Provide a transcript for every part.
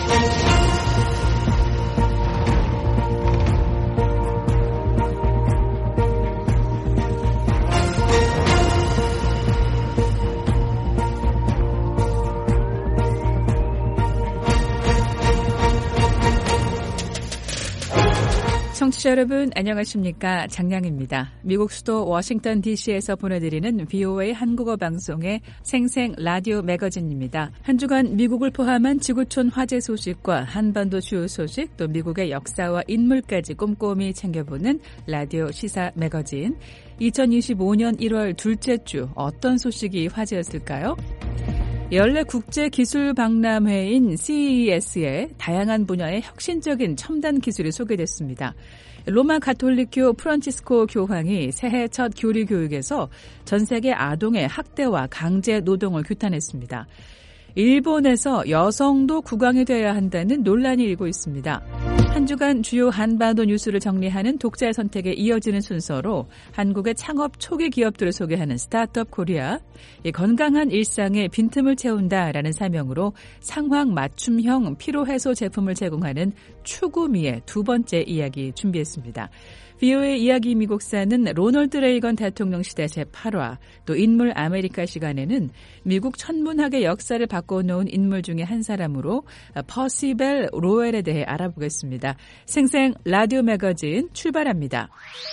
청취자 여러분 안녕하십니까. 장량입니다. 미국 수도 워싱턴 DC에서 보내드리는 VOA 한국어 방송의 생생 라디오 매거진입니다. 한 주간 미국을 포함한 지구촌 화재 소식과 한반도 주요 소식 또 미국의 역사와 인물까지 꼼꼼히 챙겨보는 라디오 시사 매거진. 2025년 1월 둘째 주 어떤 소식이 화제였을까요? 연례 국제기술박람회인 CES에 다양한 분야의 혁신적인 첨단 기술이 소개됐습니다. 로마 가톨릭교 프란치스코 교황이 새해 첫 교리 교육에서 전 세계 아동의 학대와 강제 노동을 규탄했습니다. 일본에서 여성도 국왕이 되어야 한다는 논란이 일고 있습니다. 한 주간 주요 한반도 뉴스를 정리하는 독자의 선택에 이어지는 순서로 한국의 창업 초기 기업들을 소개하는 스타트업 코리아, 건강한 일상에 빈틈을 채운다라는 사명으로 상황 맞춤형 피로해소 제품을 제공하는 추구미의 두 번째 이야기 준비했습니다. VOA 이야기 미국사는 로널드 레이건 대통령 시대 제8화, 또 인물 아메리카 시간에는 미국 천문학의 역사를 바꿔놓은 인물 중에 한 사람으로 퍼시벨 로웰에 대해 알아보겠습니다. 생생 라디오 매거진 출발합니다.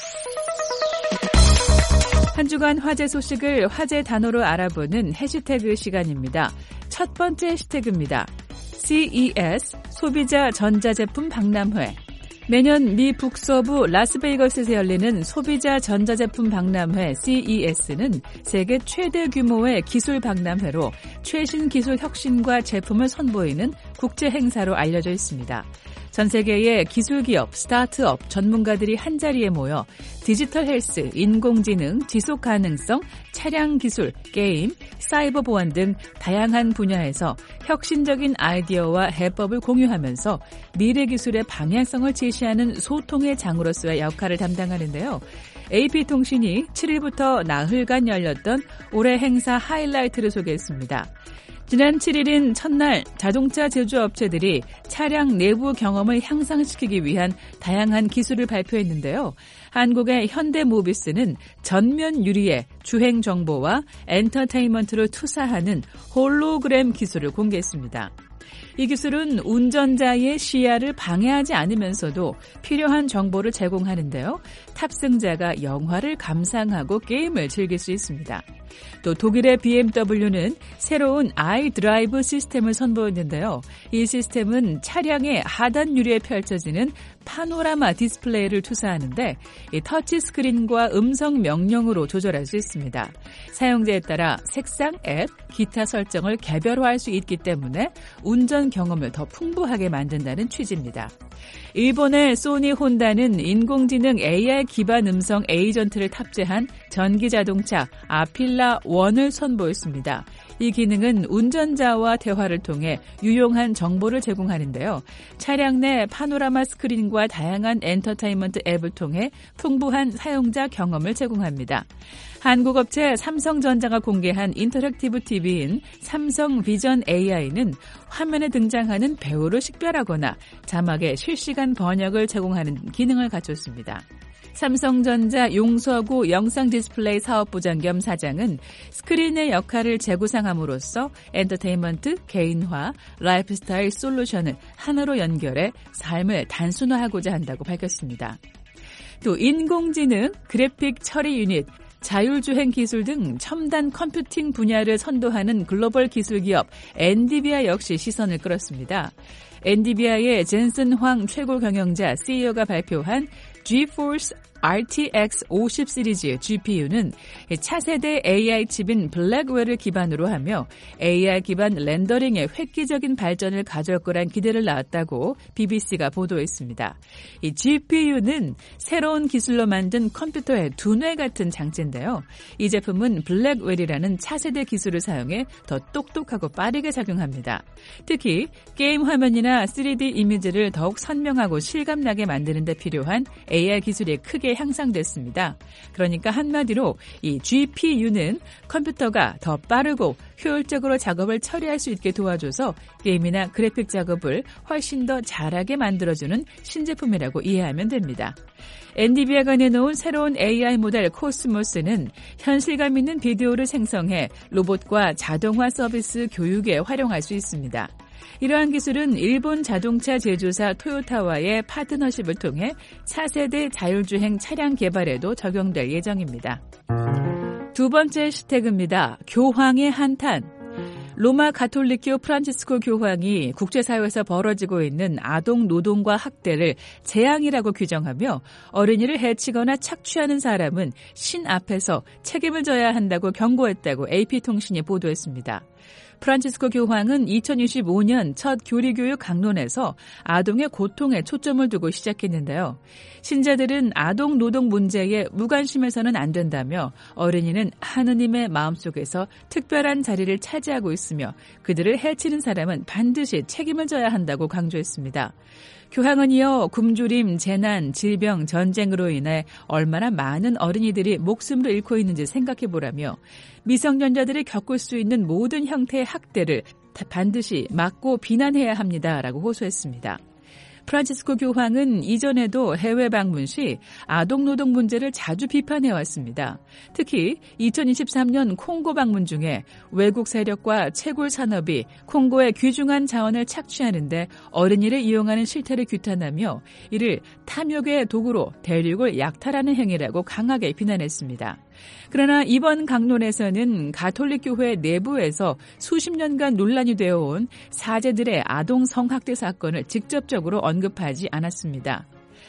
한 주간 화제 소식을 화제 단어로 알아보는 해시태그 시간입니다. 첫 번째 해시태그입니다. CES 소비자 전자제품 박람회. 매년 미 북서부 라스베이거스에서 열리는 소비자 전자제품 박람회 CES는 세계 최대 규모의 기술 박람회로 최신 기술 혁신과 제품을 선보이는 국제 행사로 알려져 있습니다. 전 세계의 기술기업, 스타트업, 전문가들이 한자리에 모여 디지털 헬스, 인공지능, 지속가능성, 차량 기술, 게임, 사이버 보안 등 다양한 분야에서 혁신적인 아이디어와 해법을 공유하면서 미래 기술의 방향성을 제시하는 소통의 장으로서의 역할을 담당하는데요. AP통신이 7일부터 나흘간 열렸던 올해 행사 하이라이트를 소개했습니다. 지난 7일인 첫날 자동차 제조업체들이 차량 내부 경험을 향상시키기 위한 다양한 기술을 발표했는데요. 한국의 현대모비스는 전면 유리에 주행 정보와 엔터테인먼트를 투사하는 홀로그램 기술을 공개했습니다. 이 기술은 운전자의 시야를 방해하지 않으면서도 필요한 정보를 제공하는데요. 탑승자가 영화를 감상하고 게임을 즐길 수 있습니다. 또 독일의 BMW는 새로운 아이드라이브 시스템을 선보였는데요. 이 시스템은 차량의 하단 유리에 펼쳐지는 파노라마 디스플레이를 투사하는데 이 터치 스크린과 음성 명령으로 조절할 수 있습니다. 사용자에 따라 색상, 앱, 기타 설정을 개별화할 수 있기 때문에 운전 경험을 더 풍부하게 만든다는 취지입니다. 일본의 소니 혼다는 인공지능 AR 기반 음성 에이전트를 탑재한 전기자동차 아필라 1을 선보였습니다. 이 기능은 운전자와 대화를 통해 유용한 정보를 제공하는데요. 차량 내 파노라마 스크린과 다양한 엔터테인먼트 앱을 통해 풍부한 사용자 경험을 제공합니다. 한국 업체 삼성전자가 공개한 인터랙티브 TV인 삼성 비전 AI는 화면에 등장하는 배우를 식별하거나 자막의 실시간 번역을 제공하는 기능을 갖췄습니다. 삼성전자 용서구 영상 디스플레이 사업부장 겸 사장은 스크린의 역할을 재구상함으로써 엔터테인먼트, 개인화, 라이프스타일 솔루션을 하나로 연결해 삶을 단순화하고자 한다고 밝혔습니다. 또 인공지능, 그래픽 처리 유닛, 자율주행 기술 등 첨단 컴퓨팅 분야를 선도하는 글로벌 기술기업 엔디비아 역시 시선을 끌었습니다. 엔디비아의 젠슨 황 최고 경영자 CEO가 발표한 GeForce RTX 50 시리즈 GPU는 차세대 AI 칩인 블랙웰을 기반으로 하며 AI 기반 렌더링의 획기적인 발전을 가져올 거란 기대를 낳았다고 BBC가 보도했습니다. 이 GPU는 새로운 기술로 만든 컴퓨터의 두뇌 같은 장치인데요. 이 제품은 블랙웰이라는 차세대 기술을 사용해 더 똑똑하고 빠르게 작용합니다. 특히 게임 화면이나 3D 이미지를 더욱 선명하고 실감나게 만드는 데 필요한 AR 기술이 크게 빠르게 향상됐습니다. 그러니까 한마디로 이 GPU는 컴퓨터가 더 빠르고 효율적으로 작업을 처리할 수 있게 도와줘서 게임이나 그래픽 작업을 훨씬 더 잘하게 만들어주는 신제품이라고 이해하면 됩니다. 엔비디아가 내놓은 새로운 AI 모델 코스모스는 현실감 있는 비디오를 생성해 로봇과 자동화 서비스 교육에 활용할 수 있습니다. 이러한 기술은 일본 자동차 제조사 토요타와의 파트너십을 통해 차세대 자율주행 차량 개발에도 적용될 예정입니다. 두 번째 해시태그입니다. 교황의 한탄. 로마 가톨릭교 프란치스코 교황이 국제사회에서 벌어지고 있는 아동 노동과 학대를 재앙이라고 규정하며 어린이를 해치거나 착취하는 사람은 신 앞에서 책임을 져야 한다고 경고했다고 AP통신이 보도했습니다. 프란치스코 교황은 2025년 첫 교리교육 강론에서 아동의 고통에 초점을 두고 시작했는데요. 신자들은 아동 노동 문제에 무관심해서는 안 된다며 어린이는 하느님의 마음속에서 특별한 자리를 차지하고 있으며 그들을 해치는 사람은 반드시 책임을 져야 한다고 강조했습니다. 교황은 이어 굶주림, 재난, 질병, 전쟁으로 인해 얼마나 많은 어린이들이 목숨을 잃고 있는지 생각해보라며 미성년자들이 겪을 수 있는 모든 형태의 학대를 반드시 막고 비난해야 합니다라고 호소했습니다. 프란치스코 교황은 이전에도 해외 방문 시 아동노동 문제를 자주 비판해왔습니다. 특히 2023년 콩고 방문 중에 외국 세력과 채굴 산업이 콩고의 귀중한 자원을 착취하는데 어린이를 이용하는 실태를 규탄하며 이를 탐욕의 도구로 대륙을 약탈하는 행위라고 강하게 비난했습니다. 그러나 이번 강론에서는 가톨릭 교회 내부에서 수십 년간 논란이 되어온 사제들의 아동 성학대 사건을 직접적으로 언급하지 않았습니다.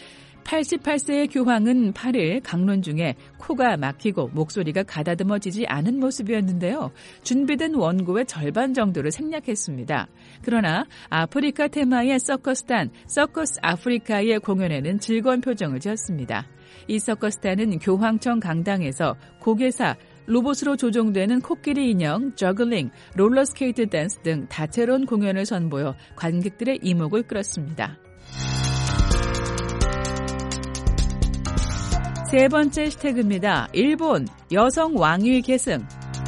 88세의 교황은 8일 강론 중에 코가 막히고 목소리가 가다듬어지지 않은 모습이었는데요. 준비된 원고의 절반 정도를 생략했습니다. 그러나 아프리카 테마의 서커스단 서커스 아프리카의 공연에는 즐거운 표정을 지었습니다. 이 서커스단은 교황청 강당에서 고개사, 로봇으로 조종되는 코끼리 인형, 저글링, 롤러스케이트 댄스 등 다채로운 공연을 선보여 관객들의 이목을 끌었습니다. 세 번째 해시태그입니다. 일본 여성 왕위 계승.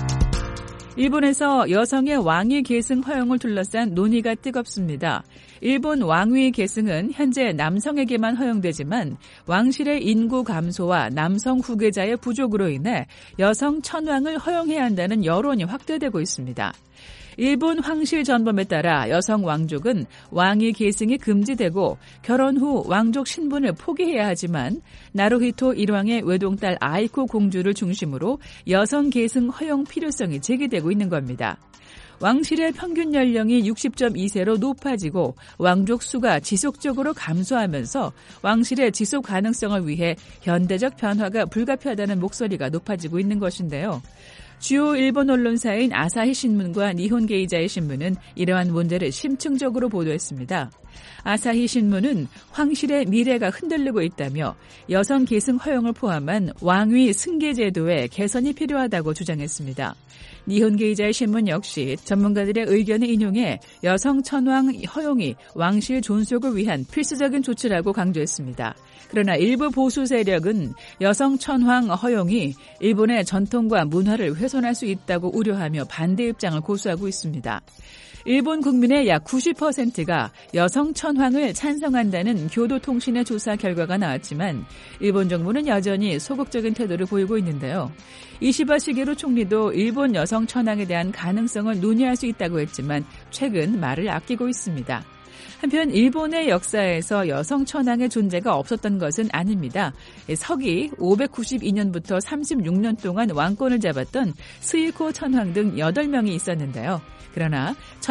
일본에서 여성의 왕위 계승 허용을 둘러싼 논의가 뜨겁습니다. 일본 왕위 계승은 현재 남성에게만 허용되지만 왕실의 인구 감소와 남성 후계자의 부족으로 인해 여성 천왕을 허용해야 한다는 여론이 확대되고 있습니다. 일본 황실 전범에 따라 여성 왕족은 왕위 계승이 금지되고 결혼 후 왕족 신분을 포기해야 하지만 나루히토 1왕의 외동딸 아이코 공주를 중심으로 여성 계승 허용 필요성이 제기되고 있는 겁니다. 왕실의 평균 연령이 60.2세로 높아지고 왕족 수가 지속적으로 감소하면서 왕실의 지속 가능성을 위해 현대적 변화가 불가피하다는 목소리가 높아지고 있는 것인데요. 주요 일본 언론사인 아사히 신문과 니혼 게이자의 신문은 이러한 문제를 심층적으로 보도했습니다. 아사히 신문은 황실의 미래가 흔들리고 있다며 여성 계승 허용을 포함한 왕위 승계 제도에 개선이 필요하다고 주장했습니다. 니혼 게이자의 신문 역시 전문가들의 의견을 인용해 여성 천왕 허용이 왕실 존속을 위한 필수적인 조치라고 강조했습니다. 그러나 일부 보수 세력은 여성 천황 허용이 일본의 전통과 문화를 훼손할 수 있다고 우려하며 반대 입장을 고수하고 있습니다. 일본 국민의 약 90%가 여성 천황을 찬성한다는 교도통신의 조사 결과가 나왔지만 일본 정부는 여전히 소극적인 태도를 보이고 있는데요. 이시바 시게루 총리도 일본 여성 천황에 대한 가능성을 논의할 수 있다고 했지만 최근 말을 아끼고 있습니다. 한편 일본의 역사에서 여성 천황의 존재가 없었던 것은 아닙니다. 서기 592년부터 36년 동안 왕권을 잡았던 스이코 천황 등 8명이 있었는데요. 그러나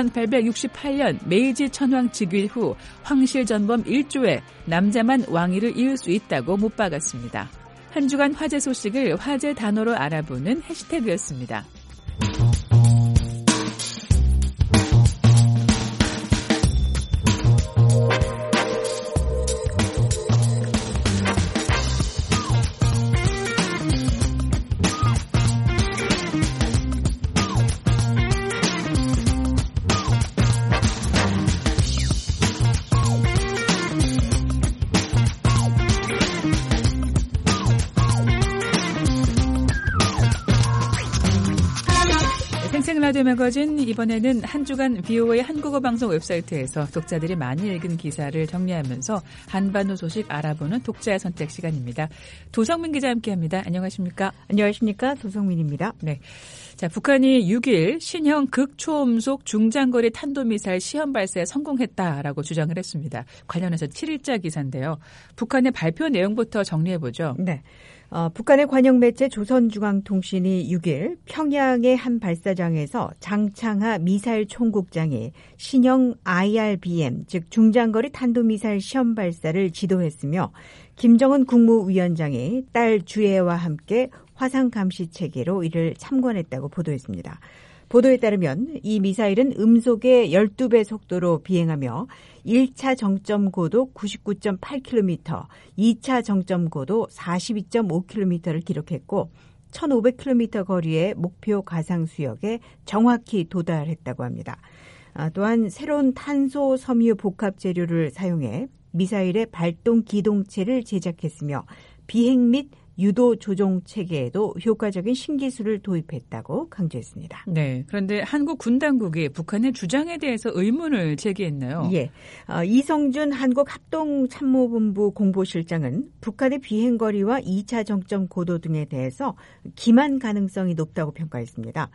1868년 메이지 천황 즉위 후 황실 전범 1조에 남자만 왕위를 이을 수 있다고 못 박았습니다. 한 주간 화제 소식을 화제 단어로 알아보는 해시태그였습니다. 라디오 매거진 이번에는 한 주간 VOA 한국어 방송 웹사이트에서 독자들이 많이 읽은 기사를 정리하면서 한반도 소식 알아보는 독자의 선택 시간입니다. 도성민 기자 함께합니다. 안녕하십니까? 안녕하십니까? 도성민입니다. 네. 자, 북한이 6일 신형 극초음속 중장거리 탄도미사일 시험 발사에 성공했다라고 주장을 했습니다. 관련해서 7일자 기사인데요. 북한의 발표 내용부터 정리해보죠. 네. 북한의 관영 매체 조선중앙통신이 6일 평양의 한 발사장에서 장창하 미사일 총국장이 신형 IRBM, 즉 중장거리 탄도미사일 시험 발사를 지도했으며 김정은 국무위원장이 딸 주혜와 함께 화상 감시 체계로 이를 참관했다고 보도했습니다. 보도에 따르면 이 미사일은 음속의 12배 속도로 비행하며 1차 정점 고도 99.8km, 2차 정점 고도 42.5km를 기록했고 1,500km 거리의 목표 가상 수역에 정확히 도달했다고 합니다. 또한 새로운 탄소 섬유 복합 재료를 사용해 미사일의 발동 기동체를 제작했으며 비행 및 유도 조종 체계에도 효과적인 신기술을 도입했다고 강조했습니다. 네, 그런데 한국 군 당국이 북한의 주장에 대해서 의문을 제기했네요. 예, 이성준 한국합동참모본부 공보실장은 북한의 비행거리와 2차 정점 고도 등에 대해서 기만 가능성이 높다고 평가했습니다.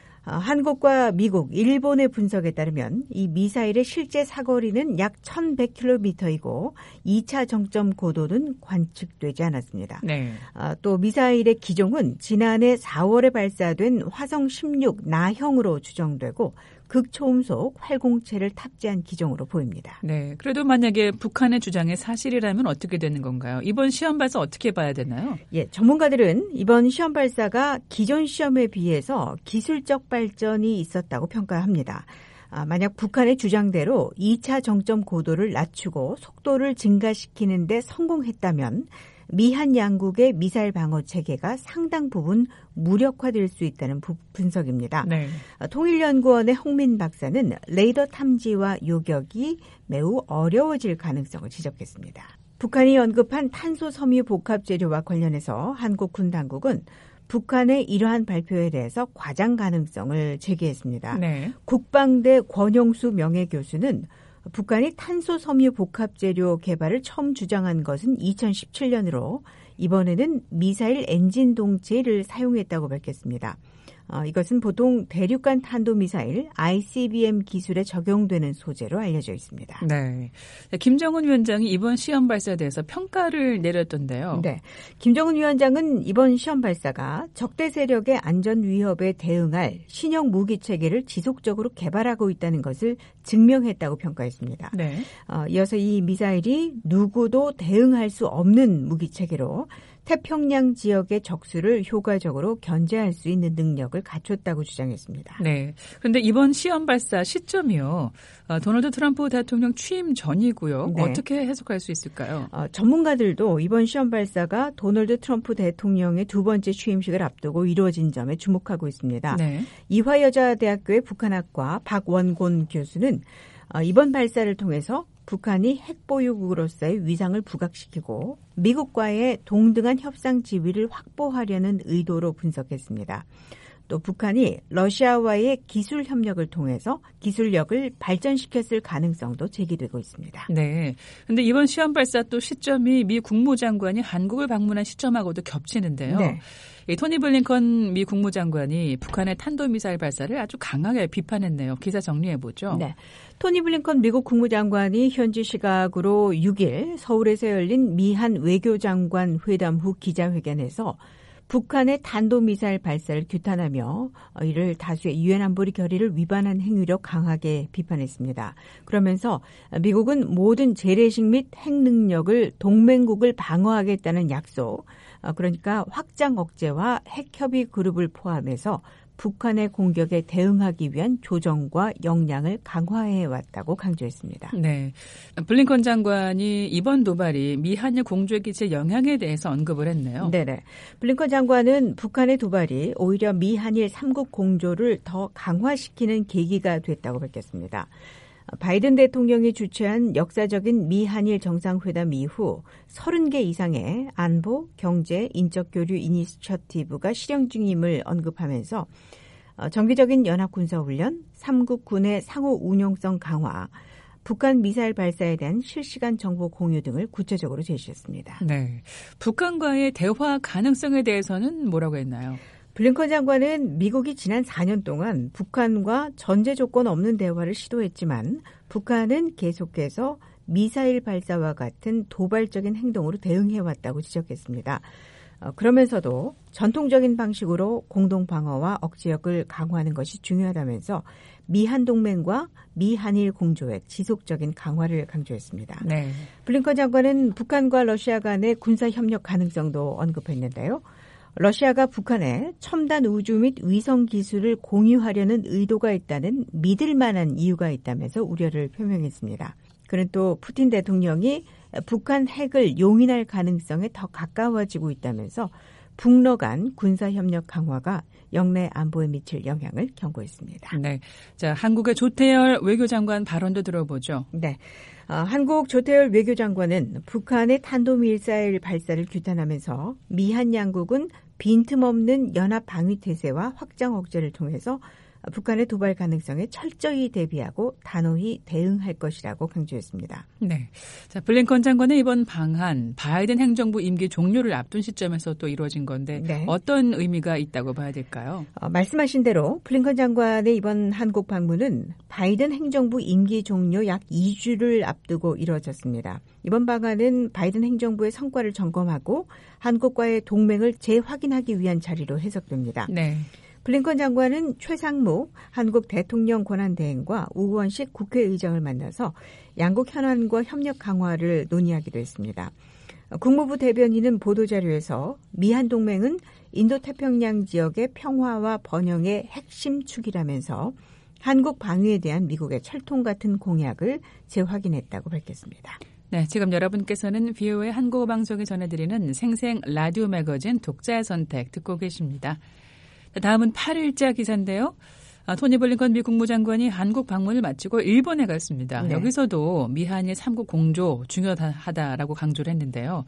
한국과 미국, 일본의 분석에 따르면 이 미사일의 실제 사거리는 약 1,100km이고 2차 정점 고도는 관측되지 않았습니다. 네. 또 미사일의 기종은 지난해 4월에 발사된 화성 16 나형으로 추정되고 극초음속 활공체를 탑재한 기종으로 보입니다. 네, 그래도 만약에 북한의 주장이 사실이라면 어떻게 되는 건가요? 이번 시험 발사 어떻게 봐야 되나요? 예, 전문가들은 이번 시험 발사가 기존 시험에 비해서 기술적 발전이 있었다고 평가합니다. 만약 북한의 주장대로 2차 정점 고도를 낮추고 속도를 증가시키는 데 성공했다면 미한 양국의 미사일 방어 체계가 상당 부분 무력화될 수 있다는 분석입니다. 네. 통일연구원의 홍민 박사는 레이더 탐지와 요격이 매우 어려워질 가능성을 지적했습니다. 북한이 언급한 탄소 섬유 복합 재료와 관련해서 한국 군 당국은 북한의 이러한 발표에 대해서 과장 가능성을 제기했습니다. 네. 국방대 권용수 명예교수는 북한이 탄소 섬유 복합 재료 개발을 처음 주장한 것은 2017년으로 이번에는 미사일 엔진 동체를 사용했다고 밝혔습니다. 이것은 보통 대륙간 탄도미사일 ICBM 기술에 적용되는 소재로 알려져 있습니다. 네, 김정은 위원장이 이번 시험 발사에 대해서 평가를 내렸던데요. 네, 김정은 위원장은 이번 시험 발사가 적대 세력의 안전 위협에 대응할 신형 무기 체계를 지속적으로 개발하고 있다는 것을 증명했다고 평가했습니다. 네. 이어서 이 미사일이 누구도 대응할 수 없는 무기 체계로 태평양 지역의 적수를 효과적으로 견제할 수 있는 능력을 갖췄다고 주장했습니다. 네. 그런데 이번 시험 발사 시점이요. 도널드 트럼프 대통령 취임 전이고요. 네. 어떻게 해석할 수 있을까요? 전문가들도 이번 시험 발사가 도널드 트럼프 대통령의 두 번째 취임식을 앞두고 이루어진 점에 주목하고 있습니다. 네. 이화여자대학교의 북한학과 박원곤 교수는 이번 발사를 통해서 북한이 핵보유국으로서의 위상을 부각시키고 미국과의 동등한 협상 지위를 확보하려는 의도로 분석했습니다. 또 북한이 러시아와의 기술 협력을 통해서 기술력을 발전시켰을 가능성도 제기되고 있습니다. 네. 그런데 이번 시험 발사 또 시점이 미 국무장관이 한국을 방문한 시점하고도 겹치는데요. 네. 토니 블링컨 미 국무장관이 북한의 탄도미사일 발사를 아주 강하게 비판했네요. 기사 정리해보죠. 네. 토니 블링컨 미국 국무장관이 현지 시각으로 6일 서울에서 열린 미한 외교장관 회담 후 기자회견에서 북한의 탄도미사일 발사를 규탄하며 이를 다수의 유엔 안보리 결의를 위반한 행위로 강하게 비판했습니다. 그러면서 미국은 모든 재래식 및 핵 능력을 동맹국을 방어하겠다는 약속, 그러니까 확장 억제와 핵협의 그룹을 포함해서 북한의 공격에 대응하기 위한 조정과 역량을 강화해왔다고 강조했습니다. 네, 블링컨 장관이 이번 도발이 미한일 공조의 끼칠 영향에 대해서 언급을 했네요. 네네. 블링컨 장관은 북한의 도발이 오히려 미한일 3국 공조를 더 강화시키는 계기가 됐다고 밝혔습니다. 바이든 대통령이 주최한 역사적인 미한일 정상회담 이후 30개 이상의 안보, 경제, 인적 교류 이니셔티브가 실행 중임을 언급하면서 정기적인 연합군사훈련, 3국 군의 상호 운용성 강화, 북한 미사일 발사에 대한 실시간 정보 공유 등을 구체적으로 제시했습니다. 네, 북한과의 대화 가능성에 대해서는 뭐라고 했나요? 블링컨 장관은 미국이 지난 4년 동안 북한과 전제 조건 없는 대화를 시도했지만 북한은 계속해서 미사일 발사와 같은 도발적인 행동으로 대응해왔다고 지적했습니다. 그러면서도 전통적인 방식으로 공동방어와 억지력을 강화하는 것이 중요하다면서 미한동맹과 미한일 공조의 지속적인 강화를 강조했습니다. 네. 블링컨 장관은 북한과 러시아 간의 군사협력 가능성도 언급했는데요. 러시아가 북한에 첨단 우주 및 위성 기술을 공유하려는 의도가 있다는 믿을 만한 이유가 있다면서 우려를 표명했습니다. 그는 또 푸틴 대통령이 북한 핵을 용인할 가능성에 더 가까워지고 있다면서 북러 간 군사협력 강화가 영내 안보에 미칠 영향을 경고했습니다. 네, 자, 한국의 조태열 외교장관 발언도 들어보죠. 네. 한국 조태열 외교장관은 북한의 탄도미사일 발사를 규탄하면서 미한 양국은 빈틈없는 연합 방위 태세와 확장 억제를 통해서 북한의 도발 가능성에 철저히 대비하고 단호히 대응할 것이라고 강조했습니다. 네, 자, 블링컨 장관의 이번 방한 바이든 행정부 임기 종료를 앞둔 시점에서 또 이루어진 건데 네. 어떤 의미가 있다고 봐야 될까요? 말씀하신 대로 블링컨 장관의 이번 한국 방문은 바이든 행정부 임기 종료 약 2주를 앞두고 이루어졌습니다. 이번 방한은 바이든 행정부의 성과를 점검하고 한국과의 동맹을 재확인하기 위한 자리로 해석됩니다. 네. 블링컨 장관은 최상목 한국 대통령 권한대행과 우원식 국회의장을 만나서 양국 현안과 협력 강화를 논의하기도 했습니다. 국무부 대변인은 보도자료에서 미한동맹은 인도태평양 지역의 평화와 번영의 핵심 축이라면서 한국 방위에 대한 미국의 철통 같은 공약을 재확인했다고 밝혔습니다. 네, 지금 여러분께서는 VOA 한국어 방송에 전해드리는 생생 라디오 매거진 독자의 선택 듣고 계십니다. 다음은 8일자 기사인데요. 토니 블링컨 미 국무장관이 한국 방문을 마치고 일본에 갔습니다. 네. 여기서도 미한일 3국 공조 중요하다라고 강조를 했는데요.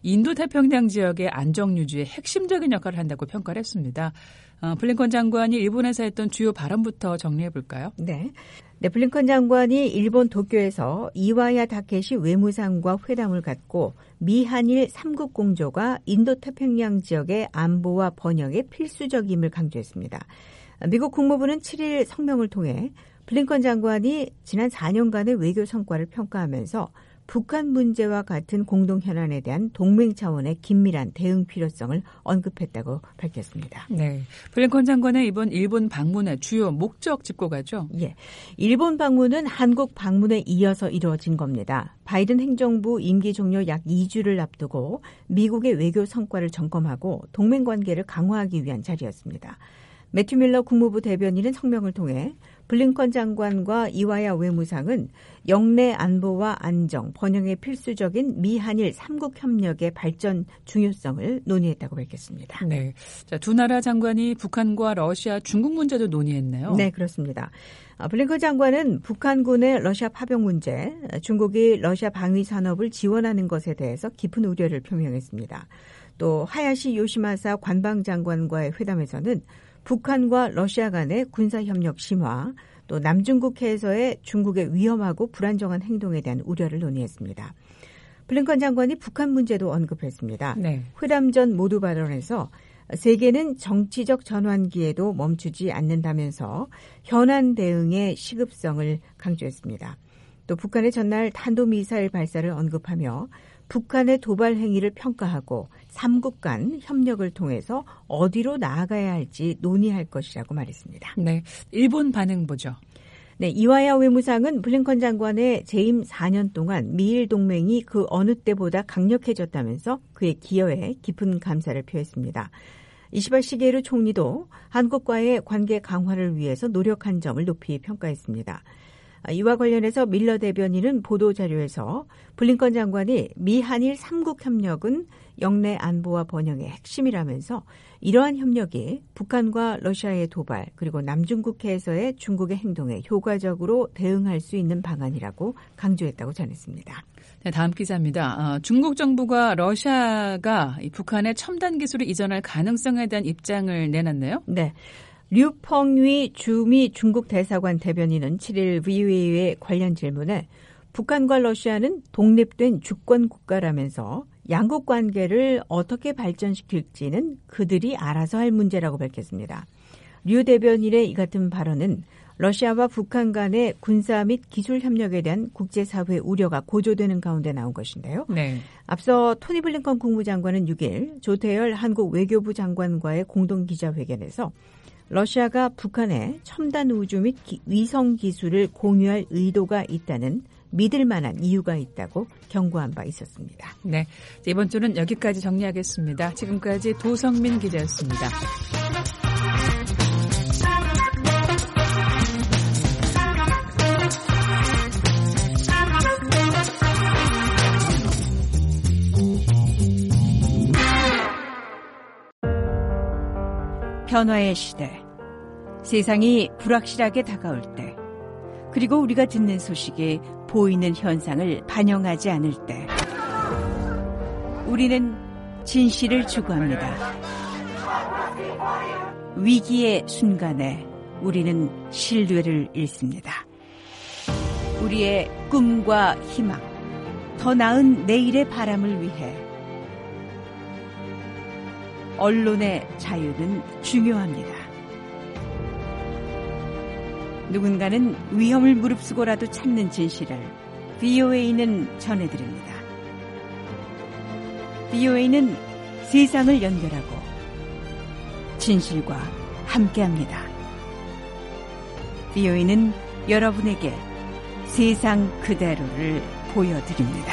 인도태평양 지역의 안정 유지에 핵심적인 역할을 한다고 평가를 했습니다. 블링컨 장관이 일본에서 했던 주요 발언부터 정리해 볼까요? 네. 블링컨 장관이 일본 도쿄에서 이와야 다케시 외무상과 회담을 갖고 미한일 3국 공조가 인도태평양 지역의 안보와 번영에 필수적임을 강조했습니다. 미국 국무부는 7일 성명을 통해 블링컨 장관이 지난 4년간의 외교 성과를 평가하면서 북한 문제와 같은 공동 현안에 대한 동맹 차원의 긴밀한 대응 필요성을 언급했다고 밝혔습니다. 네, 블링컨 장관의 이번 일본 방문의 주요 목적 짚고 가죠? 예, 일본 방문은 한국 방문에 이어서 이루어진 겁니다. 바이든 행정부 임기 종료 약 2주를 앞두고 미국의 외교 성과를 점검하고 동맹 관계를 강화하기 위한 자리였습니다. 매튜 밀러 국무부 대변인은 성명을 통해 블링컨 장관과 이와야 외무상은 영내 안보와 안정, 번영에 필수적인 미한일 3국 협력의 발전 중요성을 논의했다고 밝혔습니다. 네, 자, 두 나라 장관이 북한과 러시아, 중국 문제도 논의했네요. 네, 그렇습니다. 블링컨 장관은 북한군의 러시아 파병 문제, 중국이 러시아 방위 산업을 지원하는 것에 대해서 깊은 우려를 표명했습니다. 또 하야시 요시마사 관방장관과의 회담에서는 북한과 러시아 간의 군사협력 심화, 또 남중국 해에서의 중국의 위험하고 불안정한 행동에 대한 우려를 논의했습니다. 블링컨 장관이 북한 문제도 언급했습니다. 네. 회담 전 모두 발언에서 세계는 정치적 전환기에도 멈추지 않는다면서 현안 대응의 시급성을 강조했습니다. 또 북한의 전날 탄도미사일 발사를 언급하며 북한의 도발 행위를 평가하고 3국 간 협력을 통해서 어디로 나아가야 할지 논의할 것이라고 말했습니다. 네, 일본 반응 보죠. 네, 이와야 외무상은 블링컨 장관의 재임 4년 동안 미일 동맹이 그 어느 때보다 강력해졌다면서 그의 기여에 깊은 감사를 표했습니다. 이시바 시게루 총리도 한국과의 관계 강화를 위해서 노력한 점을 높이 평가했습니다. 이와 관련해서 밀러 대변인은 보도자료에서 블링컨 장관이 미한일 3국 협력은 영내 안보와 번영의 핵심이라면서 이러한 협력이 북한과 러시아의 도발 그리고 남중국해에서의 중국의 행동에 효과적으로 대응할 수 있는 방안이라고 강조했다고 전했습니다. 네, 다음 기사입니다. 중국 정부가 러시아가 북한의 첨단 기술을 이전할 가능성에 대한 입장을 내놨네요. 네. 류펑위 주미 중국 대사관 대변인은 7일 VOA의 관련 질문에 북한과 러시아는 독립된 주권 국가라면서 양국 관계를 어떻게 발전시킬지는 그들이 알아서 할 문제라고 밝혔습니다. 류 대변인의 이 같은 발언은 러시아와 북한 간의 군사 및 기술 협력에 대한 국제사회 우려가 고조되는 가운데 나온 것인데요. 네. 앞서 토니 블링컨 국무장관은 6일 조태열 한국 외교부 장관과의 공동 기자회견에서 러시아가 북한에 첨단 우주 및 위성 기술을 공유할 의도가 있다는 믿을 만한 이유가 있다고 경고한 바 있었습니다. 네, 이번 주는 여기까지 정리하겠습니다. 지금까지 도성민 기자였습니다. 변화의 시대, 세상이 불확실하게 다가올 때, 그리고 우리가 듣는 소식이 보이는 현상을 반영하지 않을 때, 우리는 진실을 추구합니다. 위기의 순간에 우리는 신뢰를 잃습니다. 우리의 꿈과 희망, 더 나은 내일의 바람을 위해 언론의 자유는 중요합니다. 누군가는 위험을 무릅쓰고라도 찾는 진실을 VOA는 전해드립니다. VOA는 세상을 연결하고 진실과 함께합니다. VOA는 여러분에게 세상 그대로를 보여드립니다.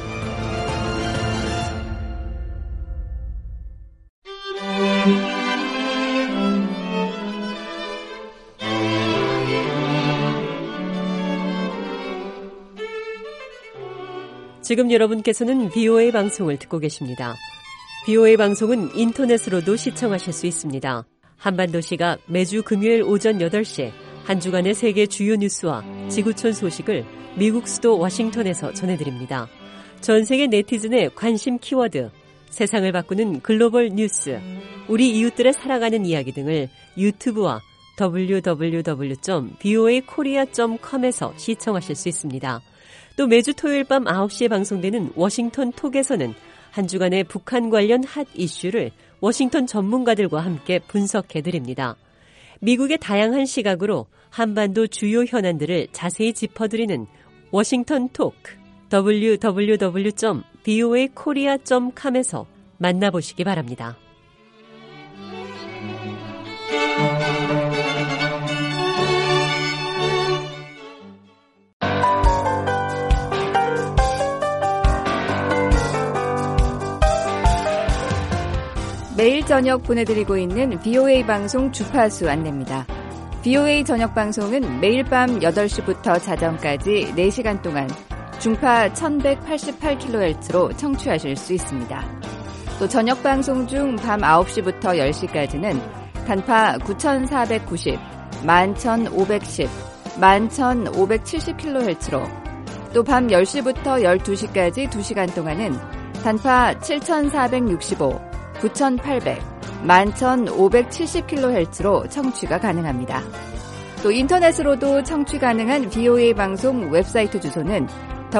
지금 여러분께서는 VOA 방송을 듣고 계십니다. VOA 방송은 인터넷으로도 시청하실 수 있습니다. 한반도시가 매주 금요일 오전 8시 한 주간의 세계 주요 뉴스와 지구촌 소식을 미국 수도 워싱턴에서 전해드립니다. 전 세계 네티즌의 관심 키워드, 세상을 바꾸는 글로벌 뉴스, 우리 이웃들의 살아가는 이야기 등을 유튜브와 www.voakorea.com에서 시청하실 수 있습니다. 또 매주 토요일 밤 9시에 방송되는 워싱턴 톡에서는 한 주간의 북한 관련 핫 이슈를 워싱턴 전문가들과 함께 분석해드립니다. 미국의 다양한 시각으로 한반도 주요 현안들을 자세히 짚어드리는 워싱턴 톡, www.voakorea.com에서 만나보시기 바랍니다. 매일 저녁 보내드리고 있는 VOA 방송 주파수 안내입니다. VOA 저녁 방송은 매일 밤 8시부터 자정까지 4시간 동안 중파 1188kHz로 청취하실 수 있습니다. 또 저녁 방송 중 밤 9시부터 10시까지는 단파 9490, 11510, 11570kHz로 또 밤 10시부터 12시까지 2시간 동안은 단파 7465, 9800, 11570kHz로 청취가 가능합니다. 또 인터넷으로도 청취 가능한 VOA 방송 웹사이트 주소는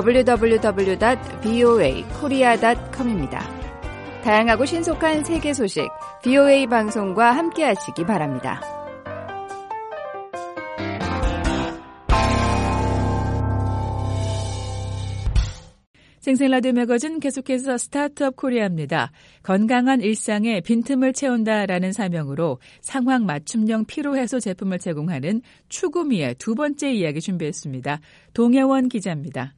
www.voakorea.com입니다. 다양하고 신속한 세계 소식, VOA 방송과 함께 하시기 바랍니다. 생생라디오 매거진 계속해서 스타트업 코리아입니다. 건강한 일상에 빈틈을 채운다라는 사명으로 상황 맞춤형 피로해소 제품을 제공하는 추구미의 두 번째 이야기 준비했습니다. 동혜원 기자입니다.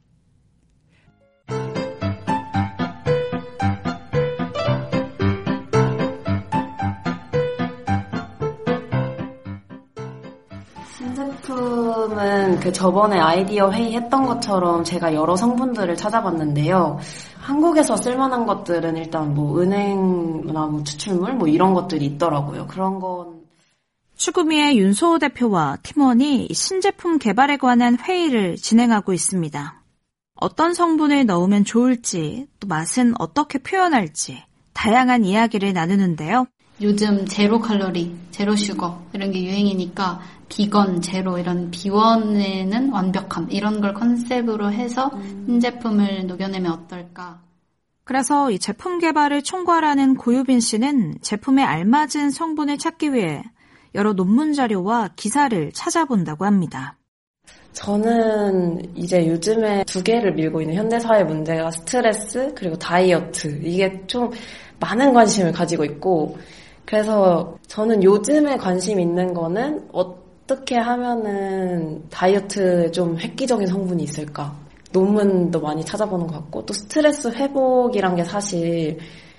신제품은 저번에 아이디어 회의했던 것처럼 제가 여러 성분들을 찾아봤는데요. 한국에서 쓸만한 것들은 일단 은행이나 추출물 이런 것들이 있더라고요. 그런 건 추구미의 윤소호 대표와 팀원이 신제품 개발에 관한 회의를 진행하고 있습니다. 어떤 성분을 넣으면 좋을지, 또 맛은 어떻게 표현할지 다양한 이야기를 나누는데요. 요즘 제로 칼로리, 제로 슈거 이런 게 유행이니까 비건, 제로 이런 비원에는 완벽함 이런 걸 컨셉으로 해서 신제품을 녹여내면 어떨까. 그래서 이 제품 개발을 총괄하는 고유빈 씨는 제품에 알맞은 성분을 찾기 위해 여러 논문 자료와 기사를 찾아본다고 합니다. 저는 이제 요즘에 두 개를 밀고 있는 현대사회 문제가 스트레스 그리고 다이어트, 이게 좀 많은 관심을 가지고 있고, 그래서 저는 요즘에 관심 있는 거는 어떻게 하면은 다이어트에 좀 획기적인 성분이 있을까, 논문도 많이 찾아보는 것 같고, 또 스트레스 회복이란 게 사실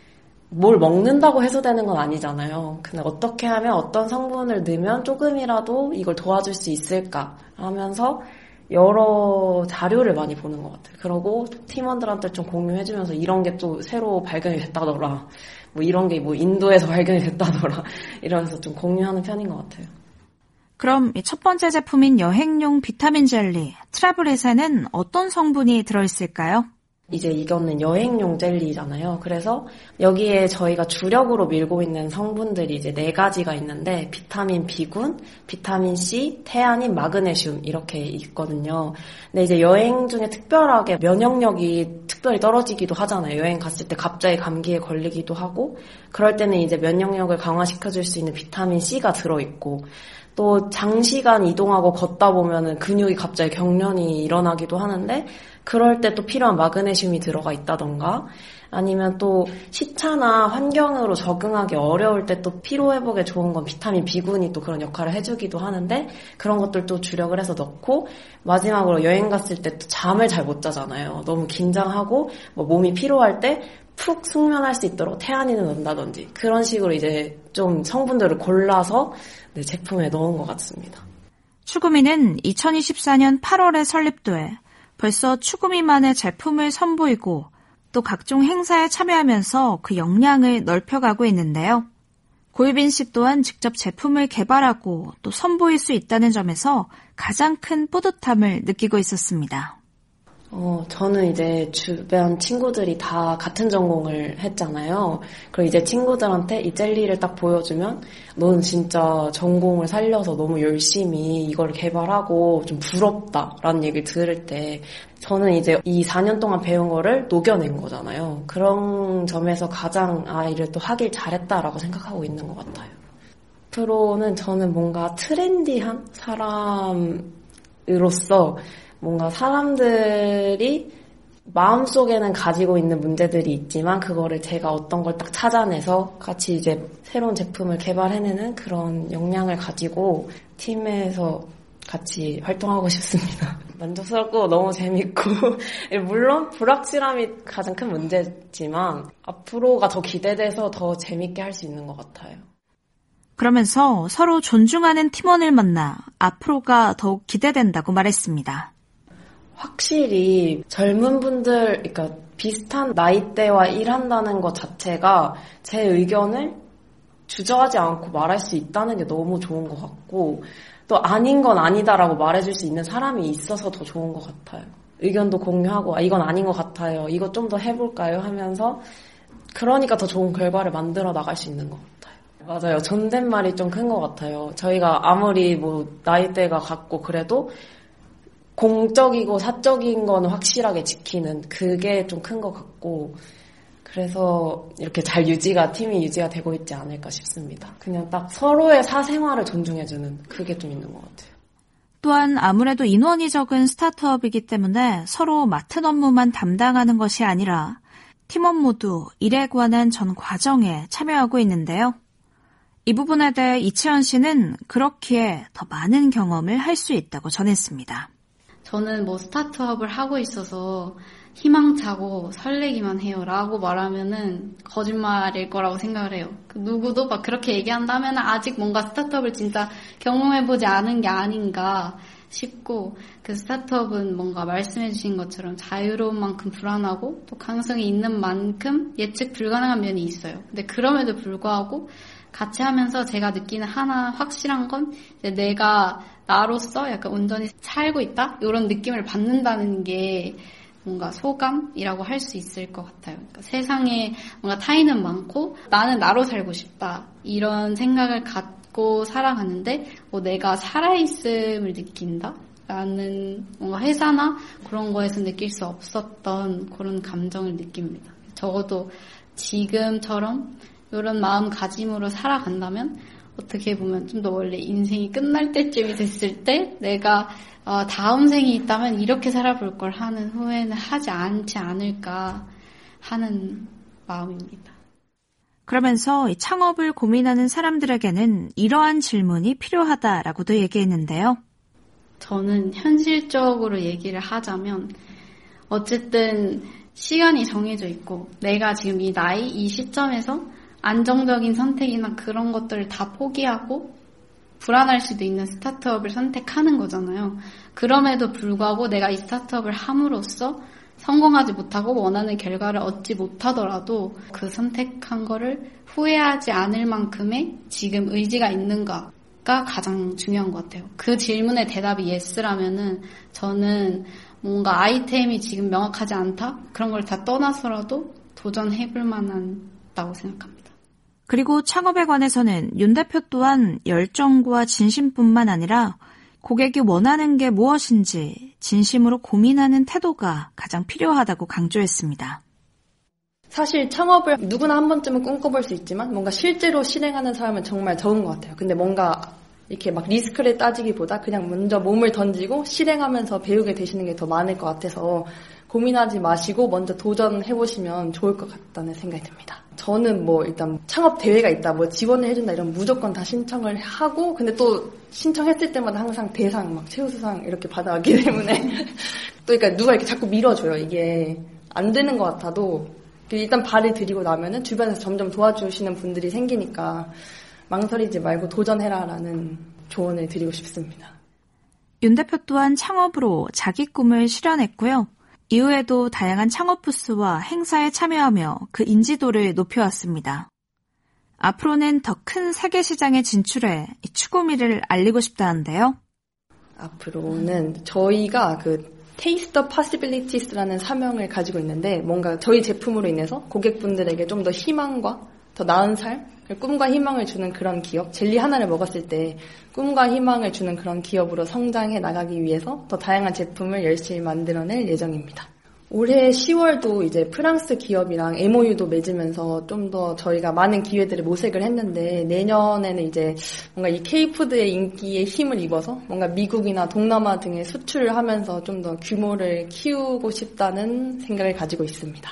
뭘 먹는다고 해소되는 건 아니잖아요. 근데 어떻게 하면 어떤 성분을 넣으면 조금이라도 이걸 도와줄 수 있을까 하면서 여러 자료를 많이 보는 것 같아요. 그러고 팀원들한테 좀 공유해주면서 이런 게 또 새로 발견이 됐다더라, 뭐 이런 게 뭐 인도에서 발견이 됐다더라 이러면서 좀 공유하는 편인 것 같아요. 그럼 첫 번째 제품인 여행용 비타민 젤리 트래블릿에는 어떤 성분이 들어있을까요? 이제 이거는 여행용 젤리잖아요. 그래서 여기에 저희가 주력으로 밀고 있는 성분들이 이제 4가지가 있는데, 비타민 B군, 비타민 C, 태아닌, 마그네슘 이렇게 있거든요. 근데 이제 여행 중에 특별하게 면역력이 특별히 떨어지기도 하잖아요. 여행 갔을 때 갑자기 감기에 걸리기도 하고, 그럴 때는 이제 면역력을 강화시켜줄 수 있는 비타민 C가 들어있고, 또 장시간 이동하고 걷다 보면은 근육이 갑자기 경련이 일어나기도 하는데, 그럴 때 또 필요한 마그네슘이 들어가 있다던가, 아니면 또 시차나 환경으로 적응하기 어려울 때 또 피로회복에 좋은 건 비타민 B군이 또 그런 역할을 해주기도 하는데, 그런 것들도 주력을 해서 넣고, 마지막으로 여행 갔을 때 또 잠을 잘 못 자잖아요. 너무 긴장하고 뭐 몸이 피로할 때 푹 숙면할 수 있도록 태아닌을 넣는다든지, 그런 식으로 이제 좀 성분들을 골라서 제품에 넣은 것 같습니다. 추구미는 2024년 8월에 설립돼 벌써 추구미만의 제품을 선보이고 또 각종 행사에 참여하면서 그 역량을 넓혀가고 있는데요. 고유빈 씨 또한 직접 제품을 개발하고 또 선보일 수 있다는 점에서 가장 큰 뿌듯함을 느끼고 있었습니다. 저는 이제 주변 친구들이 다 같은 전공을 했잖아요. 그리고 이제 친구들한테 이 젤리를 딱 보여주면 너는 진짜 전공을 살려서 너무 열심히 이걸 개발하고 좀 부럽다라는 얘기를 들을 때, 저는 이제 이 4년 동안 배운 거를 녹여낸 거잖아요. 그런 점에서 가장 이를 또 하길 잘했다라고 생각하고 있는 것 같아요. 앞으로는 저는 뭔가 트렌디한 사람으로서 뭔가 사람들이 마음속에는 가지고 있는 문제들이 있지만 그거를 제가 어떤 걸 딱 찾아내서 같이 이제 새로운 제품을 개발해내는 그런 역량을 가지고 팀에서 같이 활동하고 싶습니다. 만족스럽고 너무 재밌고, 물론 불확실함이 가장 큰 문제지만 앞으로가 더 기대돼서 더 재밌게 할 수 있는 것 같아요. 그러면서 서로 존중하는 팀원을 만나 앞으로가 더욱 기대된다고 말했습니다. 확실히 젊은 분들, 그러니까 비슷한 나이대와 일한다는 것 자체가 제 의견을 주저하지 않고 말할 수 있다는 게 너무 좋은 것 같고, 또 아닌 건 아니다라고 말해줄 수 있는 사람이 있어서 더 좋은 것 같아요. 의견도 공유하고 이건 아닌 것 같아요, 이거 좀 더 해볼까요 하면서, 그러니까 더 좋은 결과를 만들어 나갈 수 있는 것 같아요. 맞아요. 존댓말이 좀 큰 것 같아요. 저희가 아무리 뭐 나이대가 같고 그래도 공적이고 사적인 거는 확실하게 지키는, 그게 좀 큰 것 같고, 그래서 이렇게 잘 팀이 유지가 되고 있지 않을까 싶습니다. 그냥 딱 서로의 사생활을 존중해주는, 그게 좀 있는 것 같아요. 또한 아무래도 인원이 적은 스타트업이기 때문에 서로 맡은 업무만 담당하는 것이 아니라 팀원 모두 일에 관한 전 과정에 참여하고 있는데요. 이 부분에 대해 이채연 씨는 그렇기에 더 많은 경험을 할 수 있다고 전했습니다. 저는 뭐 스타트업을 하고 있어서 희망차고 설레기만 해요 라고 말하면은 거짓말일 거라고 생각을 해요. 누구도 막 그렇게 얘기한다면 아직 뭔가 스타트업을 진짜 경험해보지 않은 게 아닌가 싶고, 그 스타트업은 뭔가 말씀해주신 것처럼 자유로운 만큼 불안하고 또 가능성이 있는 만큼 예측 불가능한 면이 있어요. 근데 그럼에도 불구하고 같이 하면서 제가 느끼는 하나 확실한 건 이제 내가 나로서 약간 온전히 살고 있다? 이런 느낌을 받는다는 게 뭔가 소감이라고 할 수 있을 것 같아요. 그러니까 세상에 뭔가 타인은 많고 나는 나로 살고 싶다 이런 생각을 갖고 살아가는데 내가 살아있음을 느낀다? 라는 뭔가 회사나 그런 거에서 느낄 수 없었던 그런 감정을 느낍니다. 적어도 지금처럼 이런 마음가짐으로 살아간다면 어떻게 보면 좀 더 원래 인생이 끝날 때쯤이 됐을 때 내가 다음 생이 있다면 이렇게 살아볼 걸 하는 후회는 하지 않지 않을까 하는 마음입니다. 그러면서 이 창업을 고민하는 사람들에게는 이러한 질문이 필요하다라고도 얘기했는데요. 저는 현실적으로 얘기를 하자면 어쨌든 시간이 정해져 있고 내가 지금 이 나이, 이 시점에서 안정적인 선택이나 그런 것들을 다 포기하고 불안할 수도 있는 스타트업을 선택하는 거잖아요. 그럼에도 불구하고 내가 이 스타트업을 함으로써 성공하지 못하고 원하는 결과를 얻지 못하더라도 그 선택한 거를 후회하지 않을 만큼의 지금 의지가 있는가가 가장 중요한 것 같아요. 그 질문의 대답이 yes라면은 저는 뭔가 아이템이 지금 명확하지 않다? 그런 걸 다 떠나서라도 도전해볼 만하다고 생각합니다. 그리고 창업에 관해서는 윤 대표 또한 열정과 진심뿐만 아니라 고객이 원하는 게 무엇인지 진심으로 고민하는 태도가 가장 필요하다고 강조했습니다. 사실 창업을 누구나 한 번쯤은 꿈꿔볼 수 있지만 뭔가 실제로 실행하는 사람은 정말 적은 것 같아요. 근데 뭔가 이렇게 막 리스크를 따지기보다 그냥 먼저 몸을 던지고 실행하면서 배우게 되시는 게 더 많을 것 같아서 고민하지 마시고 먼저 도전해보시면 좋을 것 같다는 생각이 듭니다. 저는 일단 창업 대회가 있다, 지원을 해준다 이런 무조건 다 신청을 하고 근데 또 신청했을 때마다 항상 대상, 최우수상 이렇게 받아왔기 때문에 또 그러니까 누가 이렇게 자꾸 밀어줘요. 이게 안 되는 것 같아도 일단 발을 들이고 나면은 주변에서 점점 도와주시는 분들이 생기니까 망설이지 말고 도전해라라는 조언을 드리고 싶습니다. 윤 대표 또한 창업으로 자기 꿈을 실현했고요. 이후에도 다양한 창업 부스와 행사에 참여하며 그 인지도를 높여왔습니다. 앞으로는 더 큰 세계 시장에 진출해 추구미를 알리고 싶다는데요. 앞으로는 저희가 Taste the Possibilities라는 사명을 가지고 있는데 뭔가 저희 제품으로 인해서 고객분들에게 좀 더 희망과 더 나은 삶, 꿈과 희망을 주는 그런 기업, 젤리 하나를 먹었을 때 꿈과 희망을 주는 그런 기업으로 성장해 나가기 위해서 더 다양한 제품을 열심히 만들어낼 예정입니다. 올해 10월도 이제 프랑스 기업이랑 MOU도 맺으면서 좀 더 저희가 많은 기회들을 모색을 했는데 내년에는 이제 뭔가 이 K푸드의 인기에 힘을 입어서 뭔가 미국이나 동남아 등에 수출을 하면서 좀 더 규모를 키우고 싶다는 생각을 가지고 있습니다.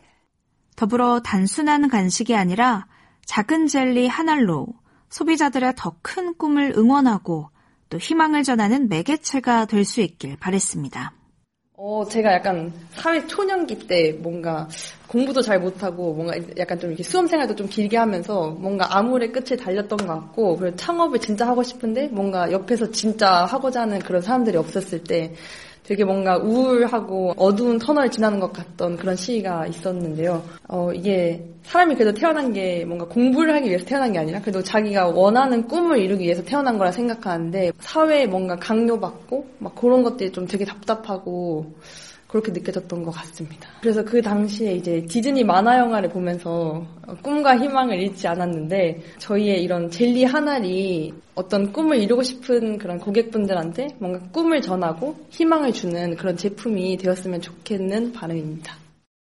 더불어 단순한 간식이 아니라 작은 젤리 한 알로 소비자들의 더 큰 꿈을 응원하고 또 희망을 전하는 매개체가 될 수 있길 바랬습니다. 제가 약간 사회 초년기 때 뭔가 공부도 잘 못하고 뭔가 약간 좀 이렇게 수험생활도 좀 길게 하면서 뭔가 암울의 끝을 달렸던 것 같고 그리고 창업을 진짜 하고 싶은데 뭔가 옆에서 진짜 하고자 하는 그런 사람들이 없었을 때 되게 뭔가 우울하고 어두운 터널을 지나는 것 같던 그런 시기가 있었는데요. 이게 사람이 그래도 태어난 게 뭔가 공부를 하기 위해서 태어난 게 아니라 그래도 자기가 원하는 꿈을 이루기 위해서 태어난 거라 생각하는데 사회에 뭔가 강요받고 막 그런 것들이 좀 되게 답답하고 그렇게 느껴졌던 것 같습니다. 그래서 그 당시에 이제 디즈니 만화 영화를 보면서 꿈과 희망을 잃지 않았는데 저희의 이런 젤리 한 알이 어떤 꿈을 이루고 싶은 그런 고객분들한테 뭔가 꿈을 전하고 희망을 주는 그런 제품이 되었으면 좋겠는 바람입니다.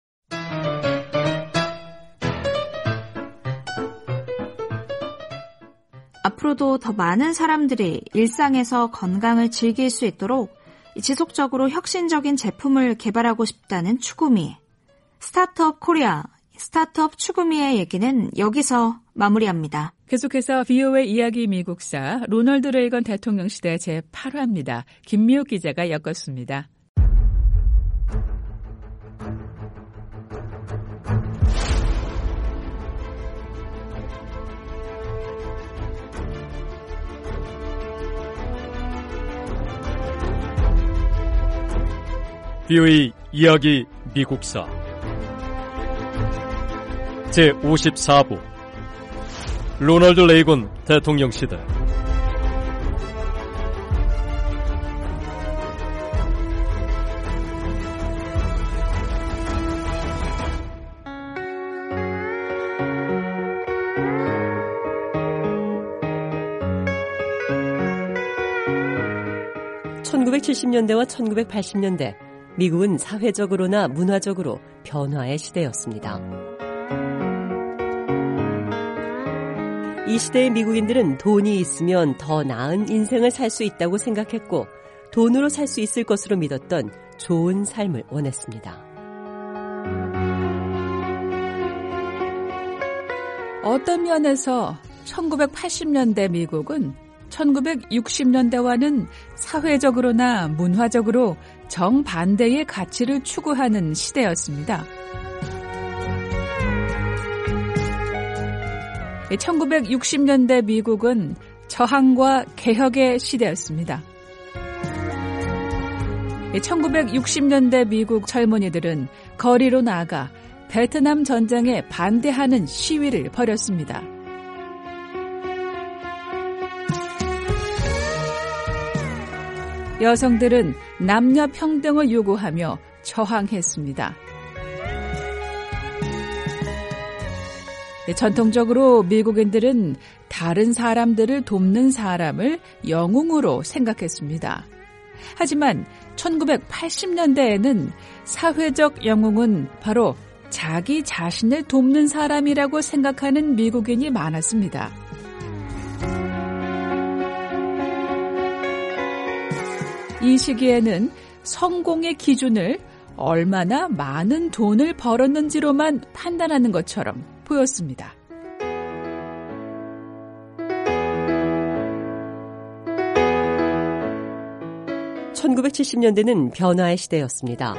앞으로도 더 많은 사람들이 일상에서 건강을 즐길 수 있도록 지속적으로 혁신적인 제품을 개발하고 싶다는 추구미. 스타트업 코리아, 스타트업 추구미의 얘기는 여기서 마무리합니다. 계속해서 VOA 이야기 미국사 로널드 레이건 대통령 시대 제8화입니다. 김미옥 기자가 엮었습니다. VOA 이야기 미국사 제54부 로널드 레이건 대통령 시대 1970년대와 1980년대, 미국은 사회적으로나 문화적으로 변화의 시대였습니다. 이 시대의 미국인들은 돈이 있으면 더 나은 인생을 살 수 있다고 생각했고 돈으로 살 수 있을 것으로 믿었던 좋은 삶을 원했습니다. 어떤 면에서 1980년대 미국은 1960년대와는 사회적으로나 문화적으로 정반대의 가치를 추구하는 시대였습니다. 1960년대 미국은 저항과 개혁의 시대였습니다. 1960년대 미국 젊은이들은 거리로 나가 베트남 전쟁에 반대하는 시위를 벌였습니다. 여성들은 남녀 평등을 요구하며 저항했습니다. 전통적으로 미국인들은 다른 사람들을 돕는 사람을 영웅으로 생각했습니다. 하지만 1980년대에는 사회적 영웅은 바로 자기 자신을 돕는 사람이라고 생각하는 미국인이 많았습니다. 이 시기에는 성공의 기준을 얼마나 많은 돈을 벌었는지로만 판단하는 것처럼 보였습니다. (1970년대는) 변화의 시대였습니다.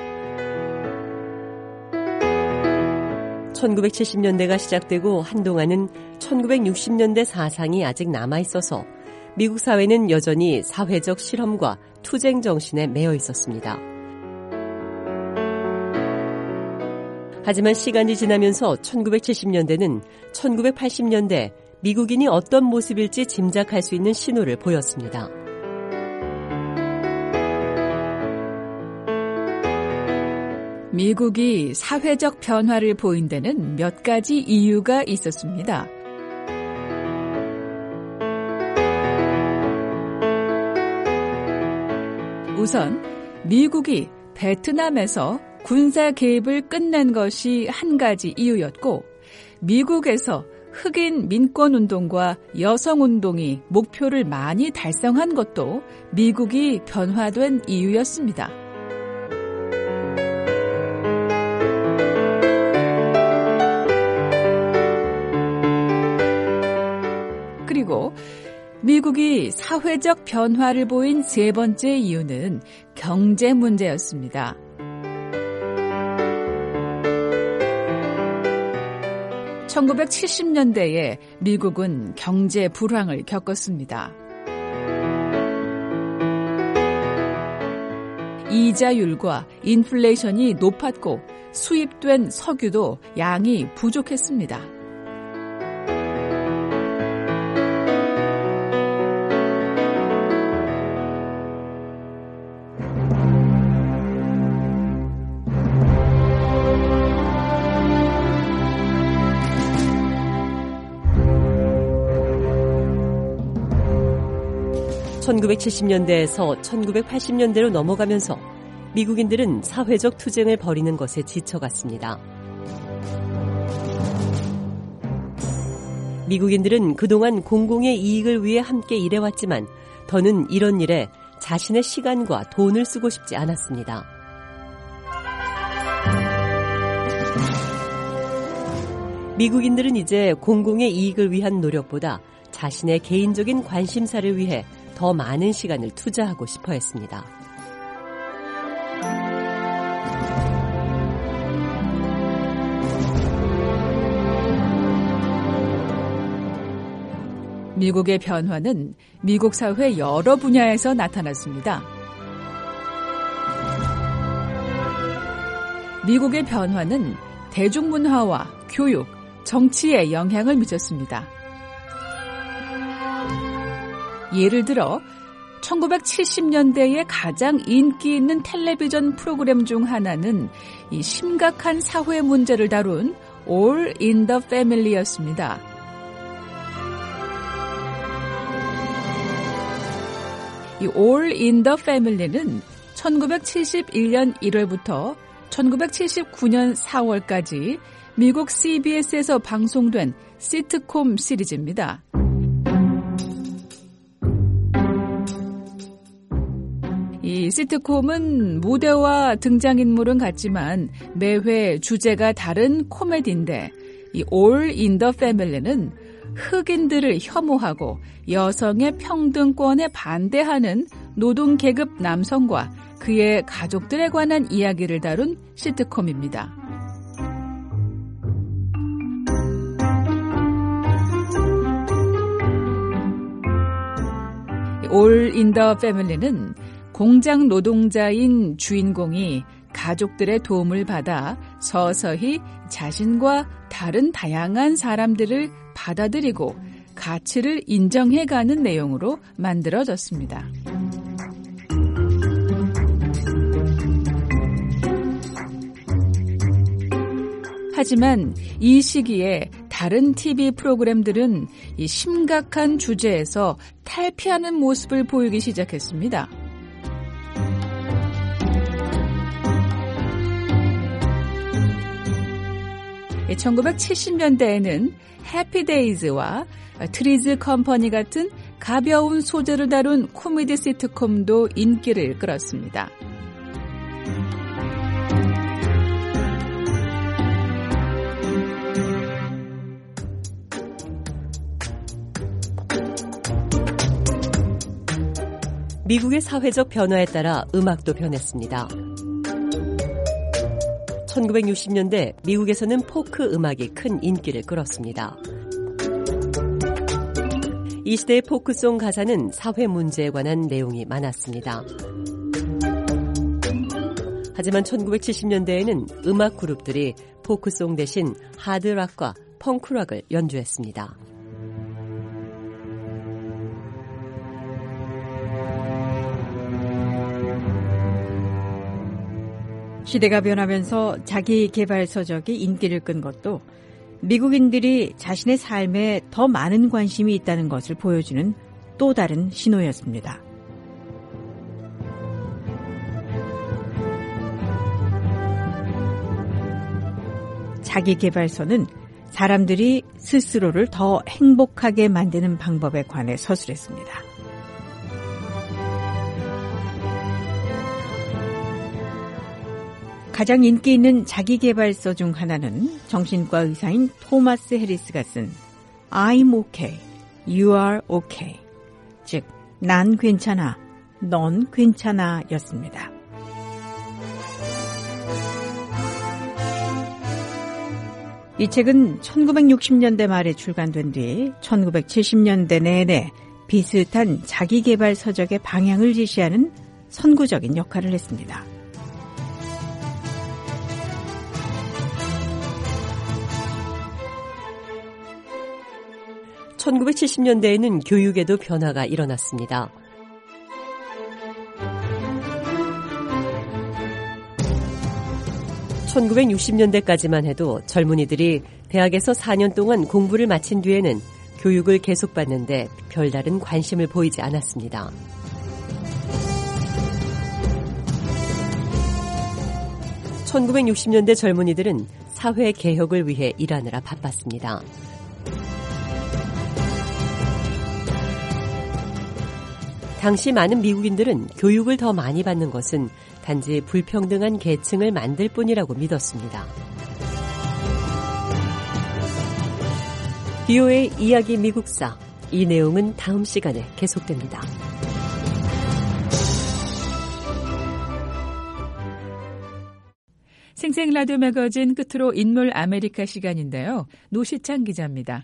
1970년대가 시작되고 한동안은 1960년대 사상이 아직 남아있어서 미국 사회는 여전히 사회적 실험과 투쟁 정신에 매여 있었습니다. 하지만 시간이 지나면서 1970년대는 1980년대 미국인이 어떤 모습일지 짐작할 수 있는 신호를 보였습니다. 미국이 사회적 변화를 보인 데는 몇 가지 이유가 있었습니다. 우선 미국이 베트남에서 군사 개입을 끝낸 것이 한 가지 이유였고, 미국에서 흑인 민권운동과 여성운동이 목표를 많이 달성한 것도 미국이 변화된 이유였습니다. 그리고 미국이 사회적 변화를 보인 세 번째 이유는 경제 문제였습니다. (1970년대에) 미국은 경제 불황을 겪었습니다. 이자율과 인플레이션이 높았고 수입된 석유도 양이 부족했습니다. (1970년대에서) 1980년대로 넘어가면서 미국인들은 사회적 투쟁을 벌이는 것에 지쳐갔습니다. 미국인들은 그동안 공공의 이익을 위해 함께 일해왔지만 더는 이런 일에 자신의 시간과 돈을 쓰고 싶지 않았습니다. 미국인들은 이제 공공의 이익을 위한 노력보다 자신의 개인적인 관심사를 위해 더 많은 시간을 투자하고 싶어 했습니다. 미국의 변화는 미국 사회 여러 분야에서 나타났습니다. 미국의 변화는 대중문화와 교육, 정치에 영향을 미쳤습니다. 예를 들어 1970년대에 가장 인기 있는 텔레비전 프로그램 중 하나는 이 심각한 사회 문제를 다룬 All in the Family였습니다. 이 All in the Family는 1971년 1월부터 1979년 4월까지 미국 CBS에서 방송된 시트콤 시리즈입니다. 이 시트콤은 무대와 등장인물은 같지만 매회 주제가 다른 코미디인데 이 All in the Family는 흑인들을 혐오하고 여성의 평등권에 반대하는 노동계급 남성과 그의 가족들에 관한 이야기를 다룬 시트콤입니다. All in the Family는 공장 노동자인 주인공이 가족들의 도움을 받아 서서히 자신과 다른 다양한 사람들을 받아들이고 가치를 인정해가는 내용으로 만들어졌습니다. 하지만 이 시기에 다른 TV 프로그램들은 이 심각한 주제에서 탈피하는 모습을 보이기 시작했습니다. 1970년대에는 해피데이즈와 트리즈 컴퍼니 같은 가벼운 소재를 다룬 코미디 시트콤도 인기를 끌었습니다. 미국의 사회적 변화에 따라 음악도 변했습니다. 1960년대 미국에서는 포크 음악이 큰 인기를 끌었습니다. 이 시대의 포크송 가사는 사회 문제에 관한 내용이 많았습니다. 하지만 1970년대에는 음악 그룹들이 포크송 대신 하드락과 펑크락을 연주했습니다. 시대가 변하면서 자기 개발 서적이 인기를 끈 것도 미국인들이 자신의 삶에 더 많은 관심이 있다는 것을 보여주는 또 다른 신호였습니다. 자기 개발서는 사람들이 스스로를 더 행복하게 만드는 방법에 관해 서술했습니다. 가장 인기 있는 자기개발서 중 하나는 정신과 의사인 토마스 해리스가 쓴 I'm okay, you are okay, 즉 난 괜찮아, 넌 괜찮아 였습니다. 이 책은 1960년대 말에 출간된 뒤 1970년대 내내 비슷한 자기개발 서적의 방향을 제시하는 선구적인 역할을 했습니다. 1970년대에는 교육에도 변화가 일어났습니다. (1960년대까지만) 해도 젊은이들이 대학에서 4년 동안 공부를 마친 뒤에는 교육을 계속받는데 별다른 관심을 보이지 않았습니다. (1960년대) 젊은이들은 사회 개혁을 위해 일하느라 바빴습니다. 당시 많은 미국인들은 교육을 더 많이 받는 것은 단지 불평등한 계층을 만들 뿐이라고 믿었습니다. VOA 이야기 미국사, 이 내용은 다음 시간에 계속됩니다. 생생라디오 매거진 끝으로 인물 아메리카 시간인데요. 노시창 기자입니다.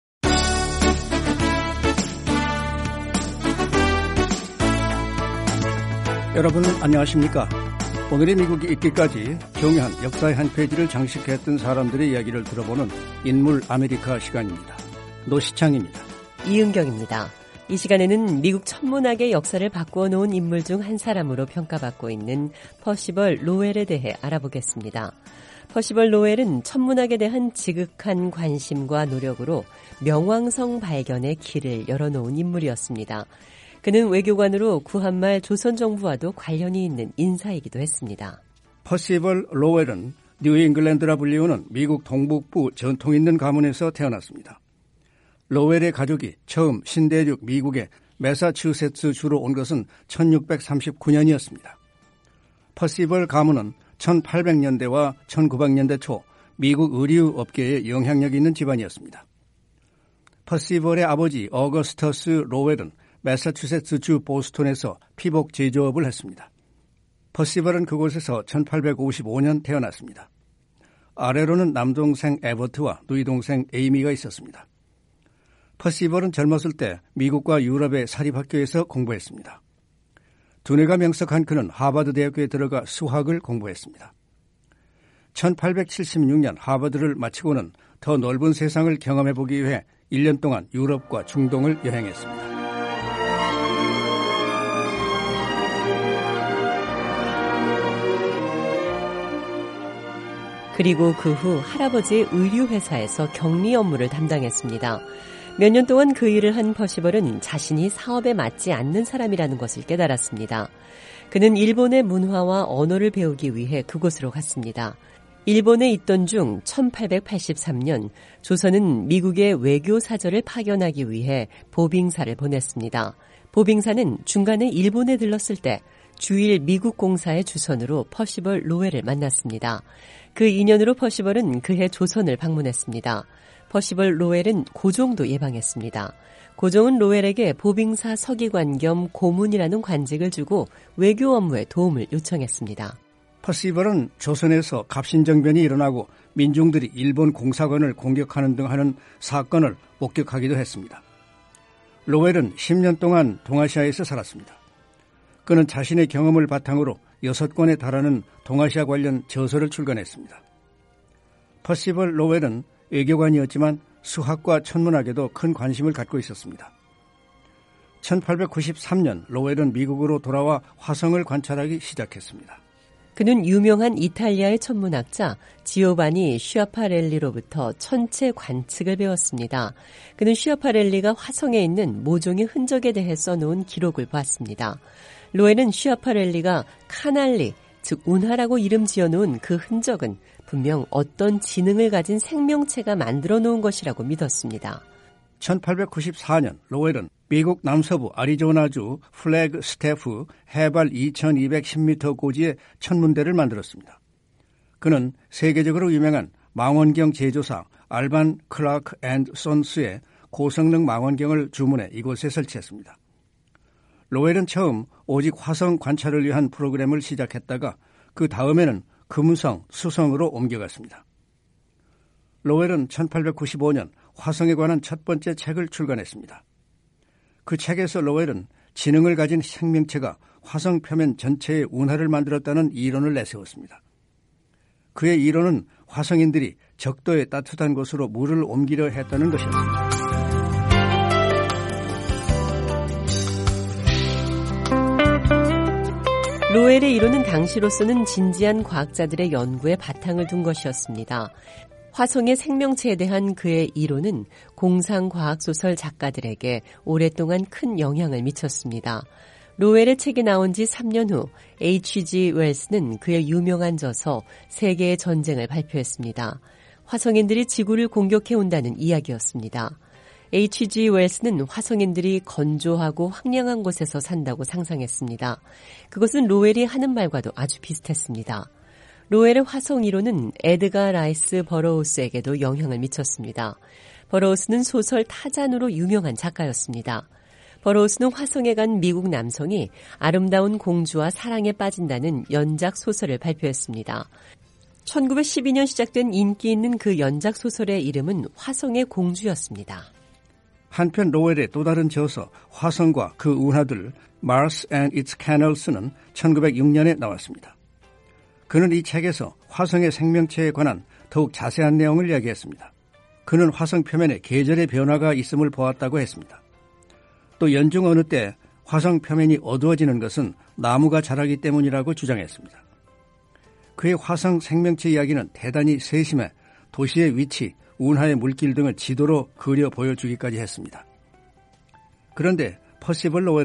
여러분 안녕하십니까? 오늘의 미국이 있기까지 중요한 역사의 한 페이지를 장식했던 사람들의 이야기를 들어보는 인물 아메리카 시간입니다. 노시창입니다. 이은경입니다. 이 시간에는 미국 천문학의 역사를 바꾸어 놓은 인물 중 한 사람으로 평가받고 있는 퍼시벌 로웰에 대해 알아보겠습니다. 퍼시벌 로웰은 천문학에 대한 지극한 관심과 노력으로 명왕성 발견의 길을 열어놓은 인물이었습니다. 그는 외교관으로 구한말 조선 정부와도 관련이 있는 인사이기도 했습니다. 퍼시벌 로웰은 뉴잉글랜드라 불리우는 미국 동북부 전통 있는 가문에서 태어났습니다. 로웰의 가족이 처음 신대륙 미국의 매사추세츠 주로 온 것은 1639년이었습니다. 퍼시벌 가문은 1800년대와 1900년대 초 미국 의류 업계에 영향력 있는 집안이었습니다. 퍼시벌의 아버지 어거스터스 로웰은 매사추세츠주 보스턴에서 피복 제조업을 했습니다. 퍼시벌은 그곳에서 1855년 태어났습니다. 아래로는 남동생 에버트와 누이동생 에이미가 있었습니다. 퍼시벌은 젊었을 때 미국과 유럽의 사립학교에서 공부했습니다. 두뇌가 명석한 그는 하버드 대학교에 들어가 수학을 공부했습니다. 1876년 하버드를 마치고는 더 넓은 세상을 경험해보기 위해 1년 동안 유럽과 중동을 여행했습니다. 그리고 그 후 할아버지의 의류회사에서 격리 업무를 담당했습니다. 몇 년 동안 그 일을 한 퍼시벌은 자신이 사업에 맞지 않는 사람이라는 것을 깨달았습니다. 그는 일본의 문화와 언어를 배우기 위해 그곳으로 갔습니다. 일본에 있던 중 1883년 조선은 미국의 외교 사절을 파견하기 위해 보빙사를 보냈습니다. 보빙사는 중간에 일본에 들렀을 때 주일 미국 공사의 주선으로 퍼시벌 로웰을 만났습니다. 그 인연으로 퍼시벌은 그해 조선을 방문했습니다. 퍼시벌 로웰은 고종도 예방했습니다. 고종은 로웰에게 보빙사 서기관 겸 고문이라는 관직을 주고 외교 업무에 도움을 요청했습니다. 퍼시벌은 조선에서 갑신정변이 일어나고 민중들이 일본 공사관을 공격하는 등 하는 사건을 목격하기도 했습니다. 로웰은 10년 동안 동아시아에서 살았습니다. 그는 자신의 경험을 바탕으로 6권에 달하는 동아시아 관련 저서를 출간했습니다. 퍼시벌 로웰은 외교관이었지만 수학과 천문학에도 큰 관심을 갖고 있었습니다. 1893년 로웰은 미국으로 돌아와 화성을 관찰하기 시작했습니다. 그는 유명한 이탈리아의 천문학자 지오바니 쉬아파렐리로부터 천체 관측을 배웠습니다. 그는 쉬아파렐리가 화성에 있는 모종의 흔적에 대해 써놓은 기록을 보았습니다. 로웰은 쉬아파렐리가 카날리, 즉 운하라고 이름 지어놓은 그 흔적은 분명 어떤 지능을 가진 생명체가 만들어 놓은 것이라고 믿었습니다. 1894년 로웰은 미국 남서부 아리조나주 플래그스태프 해발 2210m 고지의 천문대를 만들었습니다. 그는 세계적으로 유명한 망원경 제조사 알반 클라크 앤드 손스의 고성능 망원경을 주문해 이곳에 설치했습니다. 로웰은 처음 오직 화성 관찰을 위한 프로그램을 시작했다가 그 다음에는 금성, 수성으로 옮겨갔습니다. 로웰은 1895년 화성에 관한 첫 번째 책을 출간했습니다. 그 책에서 로웰은 지능을 가진 생명체가 화성 표면 전체의 운하를 만들었다는 이론을 내세웠습니다. 그의 이론은 화성인들이 적도의 따뜻한 곳으로 물을 옮기려 했다는 것이었습니다. 로웰의 이론은 당시로서는 진지한 과학자들의 연구에 바탕을 둔 것이었습니다. 화성의 생명체에 대한 그의 이론은 공상과학소설 작가들에게 오랫동안 큰 영향을 미쳤습니다. 로웰의 책이 나온 지 3년 후 H.G. 웰스는 그의 유명한 저서 세계의 전쟁을 발표했습니다. 화성인들이 지구를 공격해온다는 이야기였습니다. H.G. 웰스는 화성인들이 건조하고 황량한 곳에서 산다고 상상했습니다. 그것은 로웰이 하는 말과도 아주 비슷했습니다. 로웰의 화성 이론은 에드가 라이스 버러우스에게도 영향을 미쳤습니다. 버러우스는 소설 타잔으로 유명한 작가였습니다. 버러우스는 화성에 간 미국 남성이 아름다운 공주와 사랑에 빠진다는 연작 소설을 발표했습니다. 1912년 시작된 인기 있는 그 연작 소설의 이름은 화성의 공주였습니다. 한편 로웰의 또 다른 저서 화성과 그 운하들 Mars and its Canals는 1906년에 나왔습니다. 그는 이 책에서 화성의 생명체에 관한 더욱 자세한 내용을 이야기했습니다. 그는 화성 표면에 계절의 변화가 있음을 보았다고 했습니다. 또 연중 어느 때 화성 표면이 어두워지는 것은 나무가 자라기 때문이라고 주장했습니다. 그의 화성 생명체 이야기는 대단히 세심해 도시의 위치, 운하의 물길 등을 지도로 그려 보여주기까지 했습니다. 그런데 퍼시벌 로웰은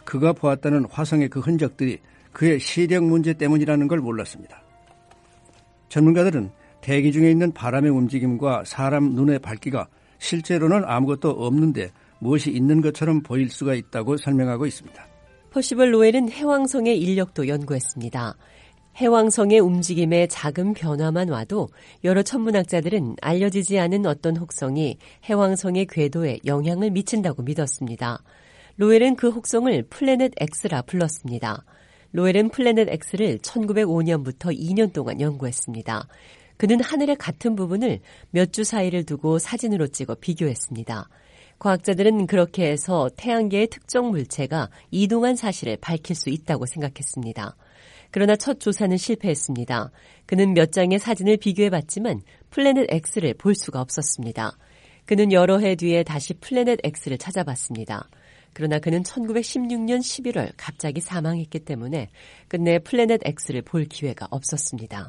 그가 보았다는 화성의 그 흔적들이 그의 시력 문제 때문이라는 걸 몰랐습니다. 전문가들은 대기 중에 있는 바람의 움직임과 사람 눈의 밝기가 실제로는 아무것도 없는데 무엇이 있는 것처럼 보일 수가 있다고 설명하고 있습니다. 퍼시벌 로웰은 해왕성의 인력도 연구했습니다. 해왕성의 움직임에 작은 변화만 와도 여러 천문학자들은 알려지지 않은 어떤 혹성이 해왕성의 궤도에 영향을 미친다고 믿었습니다. 로웰은 그 혹성을 플래닛 X라 불렀습니다. 로웰은 플래닛 X를 1905년부터 2년 동안 연구했습니다. 그는 하늘의 같은 부분을 몇 주 사이를 두고 사진으로 찍어 비교했습니다. 과학자들은 그렇게 해서 태양계의 특정 물체가 이동한 사실을 밝힐 수 있다고 생각했습니다. 그러나 첫 조사는 실패했습니다. 그는 몇 장의 사진을 비교해봤지만 플래닛 X를 볼 수가 없었습니다. 그는 여러 해 뒤에 다시 플래닛 X를 찾아봤습니다. 그러나 그는 1916년 11월 갑자기 사망했기 때문에 끝내 플래닛 X를 볼 기회가 없었습니다.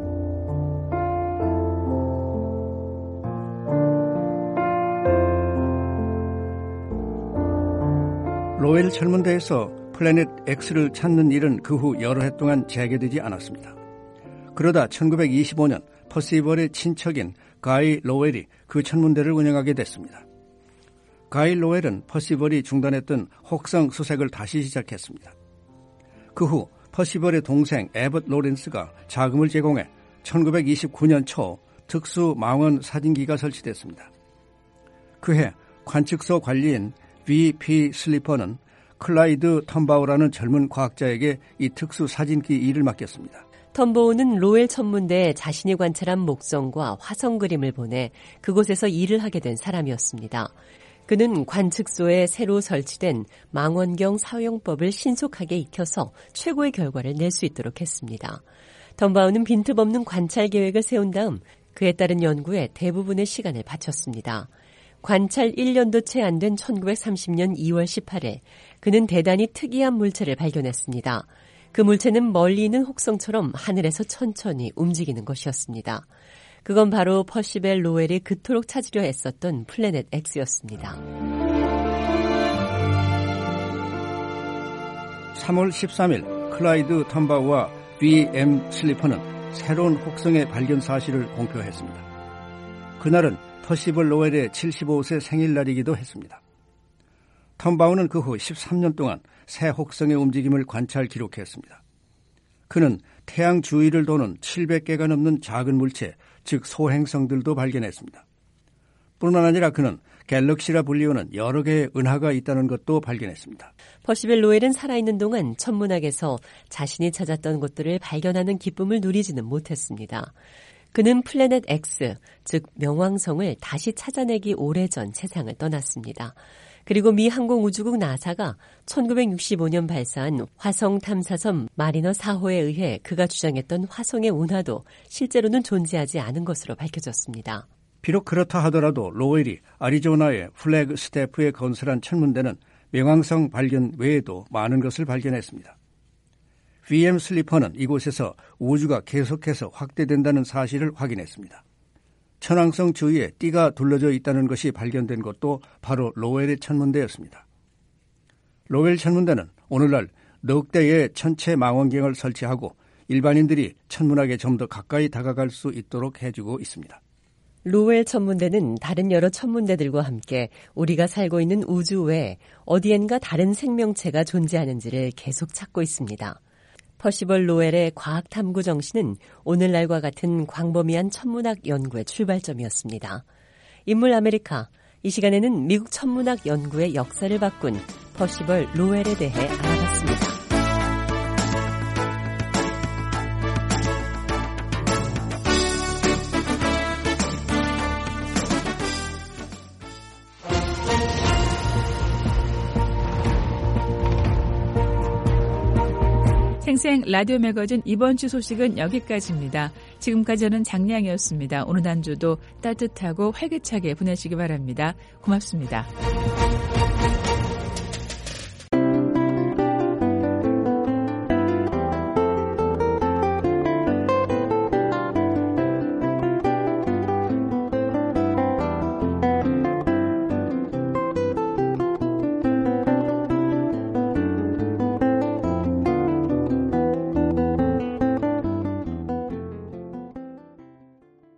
로웰 천문대에서 플래닛 X를 찾는 일은 그 후 여러 해 동안 재개되지 않았습니다. 그러다 1925년 퍼시벌의 친척인 가이 로웰이 그 천문대를 운영하게 됐습니다. 가이 로웰은 퍼시벌이 중단했던 혹성 수색을 다시 시작했습니다. 그 후 퍼시벌의 동생 에벗 로렌스가 자금을 제공해 1929년 초 특수 망원 사진기가 설치됐습니다. 그해 관측소 관리인 V.P. 슬리퍼는 클라이드 텀바우라는 젊은 과학자에게 이 특수 사진기 일을 맡겼습니다. 텀보우는 로웰 천문대에 자신이 관찰한 목성과 화성 그림을 보내 그곳에서 일을 하게 된 사람이었습니다. 그는 관측소에 새로 설치된 망원경 사용법을 신속하게 익혀서 최고의 결과를 낼 수 있도록 했습니다. 텀바우는 빈틈없는 관찰 계획을 세운 다음 그에 따른 연구에 대부분의 시간을 바쳤습니다. 관찰 1년도 채 안 된 1930년 2월 18일 그는 대단히 특이한 물체를 발견했습니다. 그 물체는 멀리 있는 혹성처럼 하늘에서 천천히 움직이는 것이었습니다. 그건 바로 퍼시벌 로웰이 그토록 찾으려 애썼던 플래닛 X였습니다. 3월 13일 클라이드 텀바우와 V.M. 슬리퍼는 새로운 혹성의 발견 사실을 공표했습니다. 그날은 퍼시벌 로웰의 75세 생일날이기도 했습니다. 텀바우는 그 후 13년 동안 새 혹성의 움직임을 관찰 기록했습니다. 그는 태양 주위를 도는 700개가 넘는 작은 물체, 즉 소행성들도 발견했습니다. 뿐만 아니라 그는 갤럭시라 불리우는 여러 개의 은하가 있다는 것도 발견했습니다. 퍼시벌 로웰은 살아있는 동안 천문학에서 자신이 찾았던 것들을 발견하는 기쁨을 누리지는 못했습니다. 그는 플래닛 X, 즉 명왕성을 다시 찾아내기 오래전 세상을 떠났습니다. 그리고 미 항공우주국 나사가 1965년 발사한 화성 탐사선 마리너 4호에 의해 그가 주장했던 화성의 운하도 실제로는 존재하지 않은 것으로 밝혀졌습니다. 비록 그렇다 하더라도 로웰이 애리조나의 플래그 스태프에 건설한 천문대는 명왕성 발견 외에도 많은 것을 발견했습니다. V.M. 슬리퍼는 이곳에서 우주가 계속해서 확대된다는 사실을 확인했습니다. 천왕성 주위에 띠가 둘러져 있다는 것이 발견된 것도 바로 로웰의 천문대였습니다. 로웰 천문대는 오늘날 넉 대의 천체 망원경을 설치하고 일반인들이 천문학에 좀 더 가까이 다가갈 수 있도록 해주고 있습니다. 로웰 천문대는 다른 여러 천문대들과 함께 우리가 살고 있는 우주 외에 어디엔가 다른 생명체가 존재하는지를 계속 찾고 있습니다. 퍼시벌 로웰의 과학 탐구 정신은 오늘날과 같은 광범위한 천문학 연구의 출발점이었습니다. 인물 아메리카, 이 시간에는 미국 천문학 연구의 역사를 바꾼 퍼시벌 로웰에 대해 알아봤습니다. 생생 라디오 매거진 이번 주 소식은 여기까지입니다. 지금까지 저는 장량이었습니다. 오늘 한 주도 따뜻하고 활기차게 보내시기 바랍니다. 고맙습니다.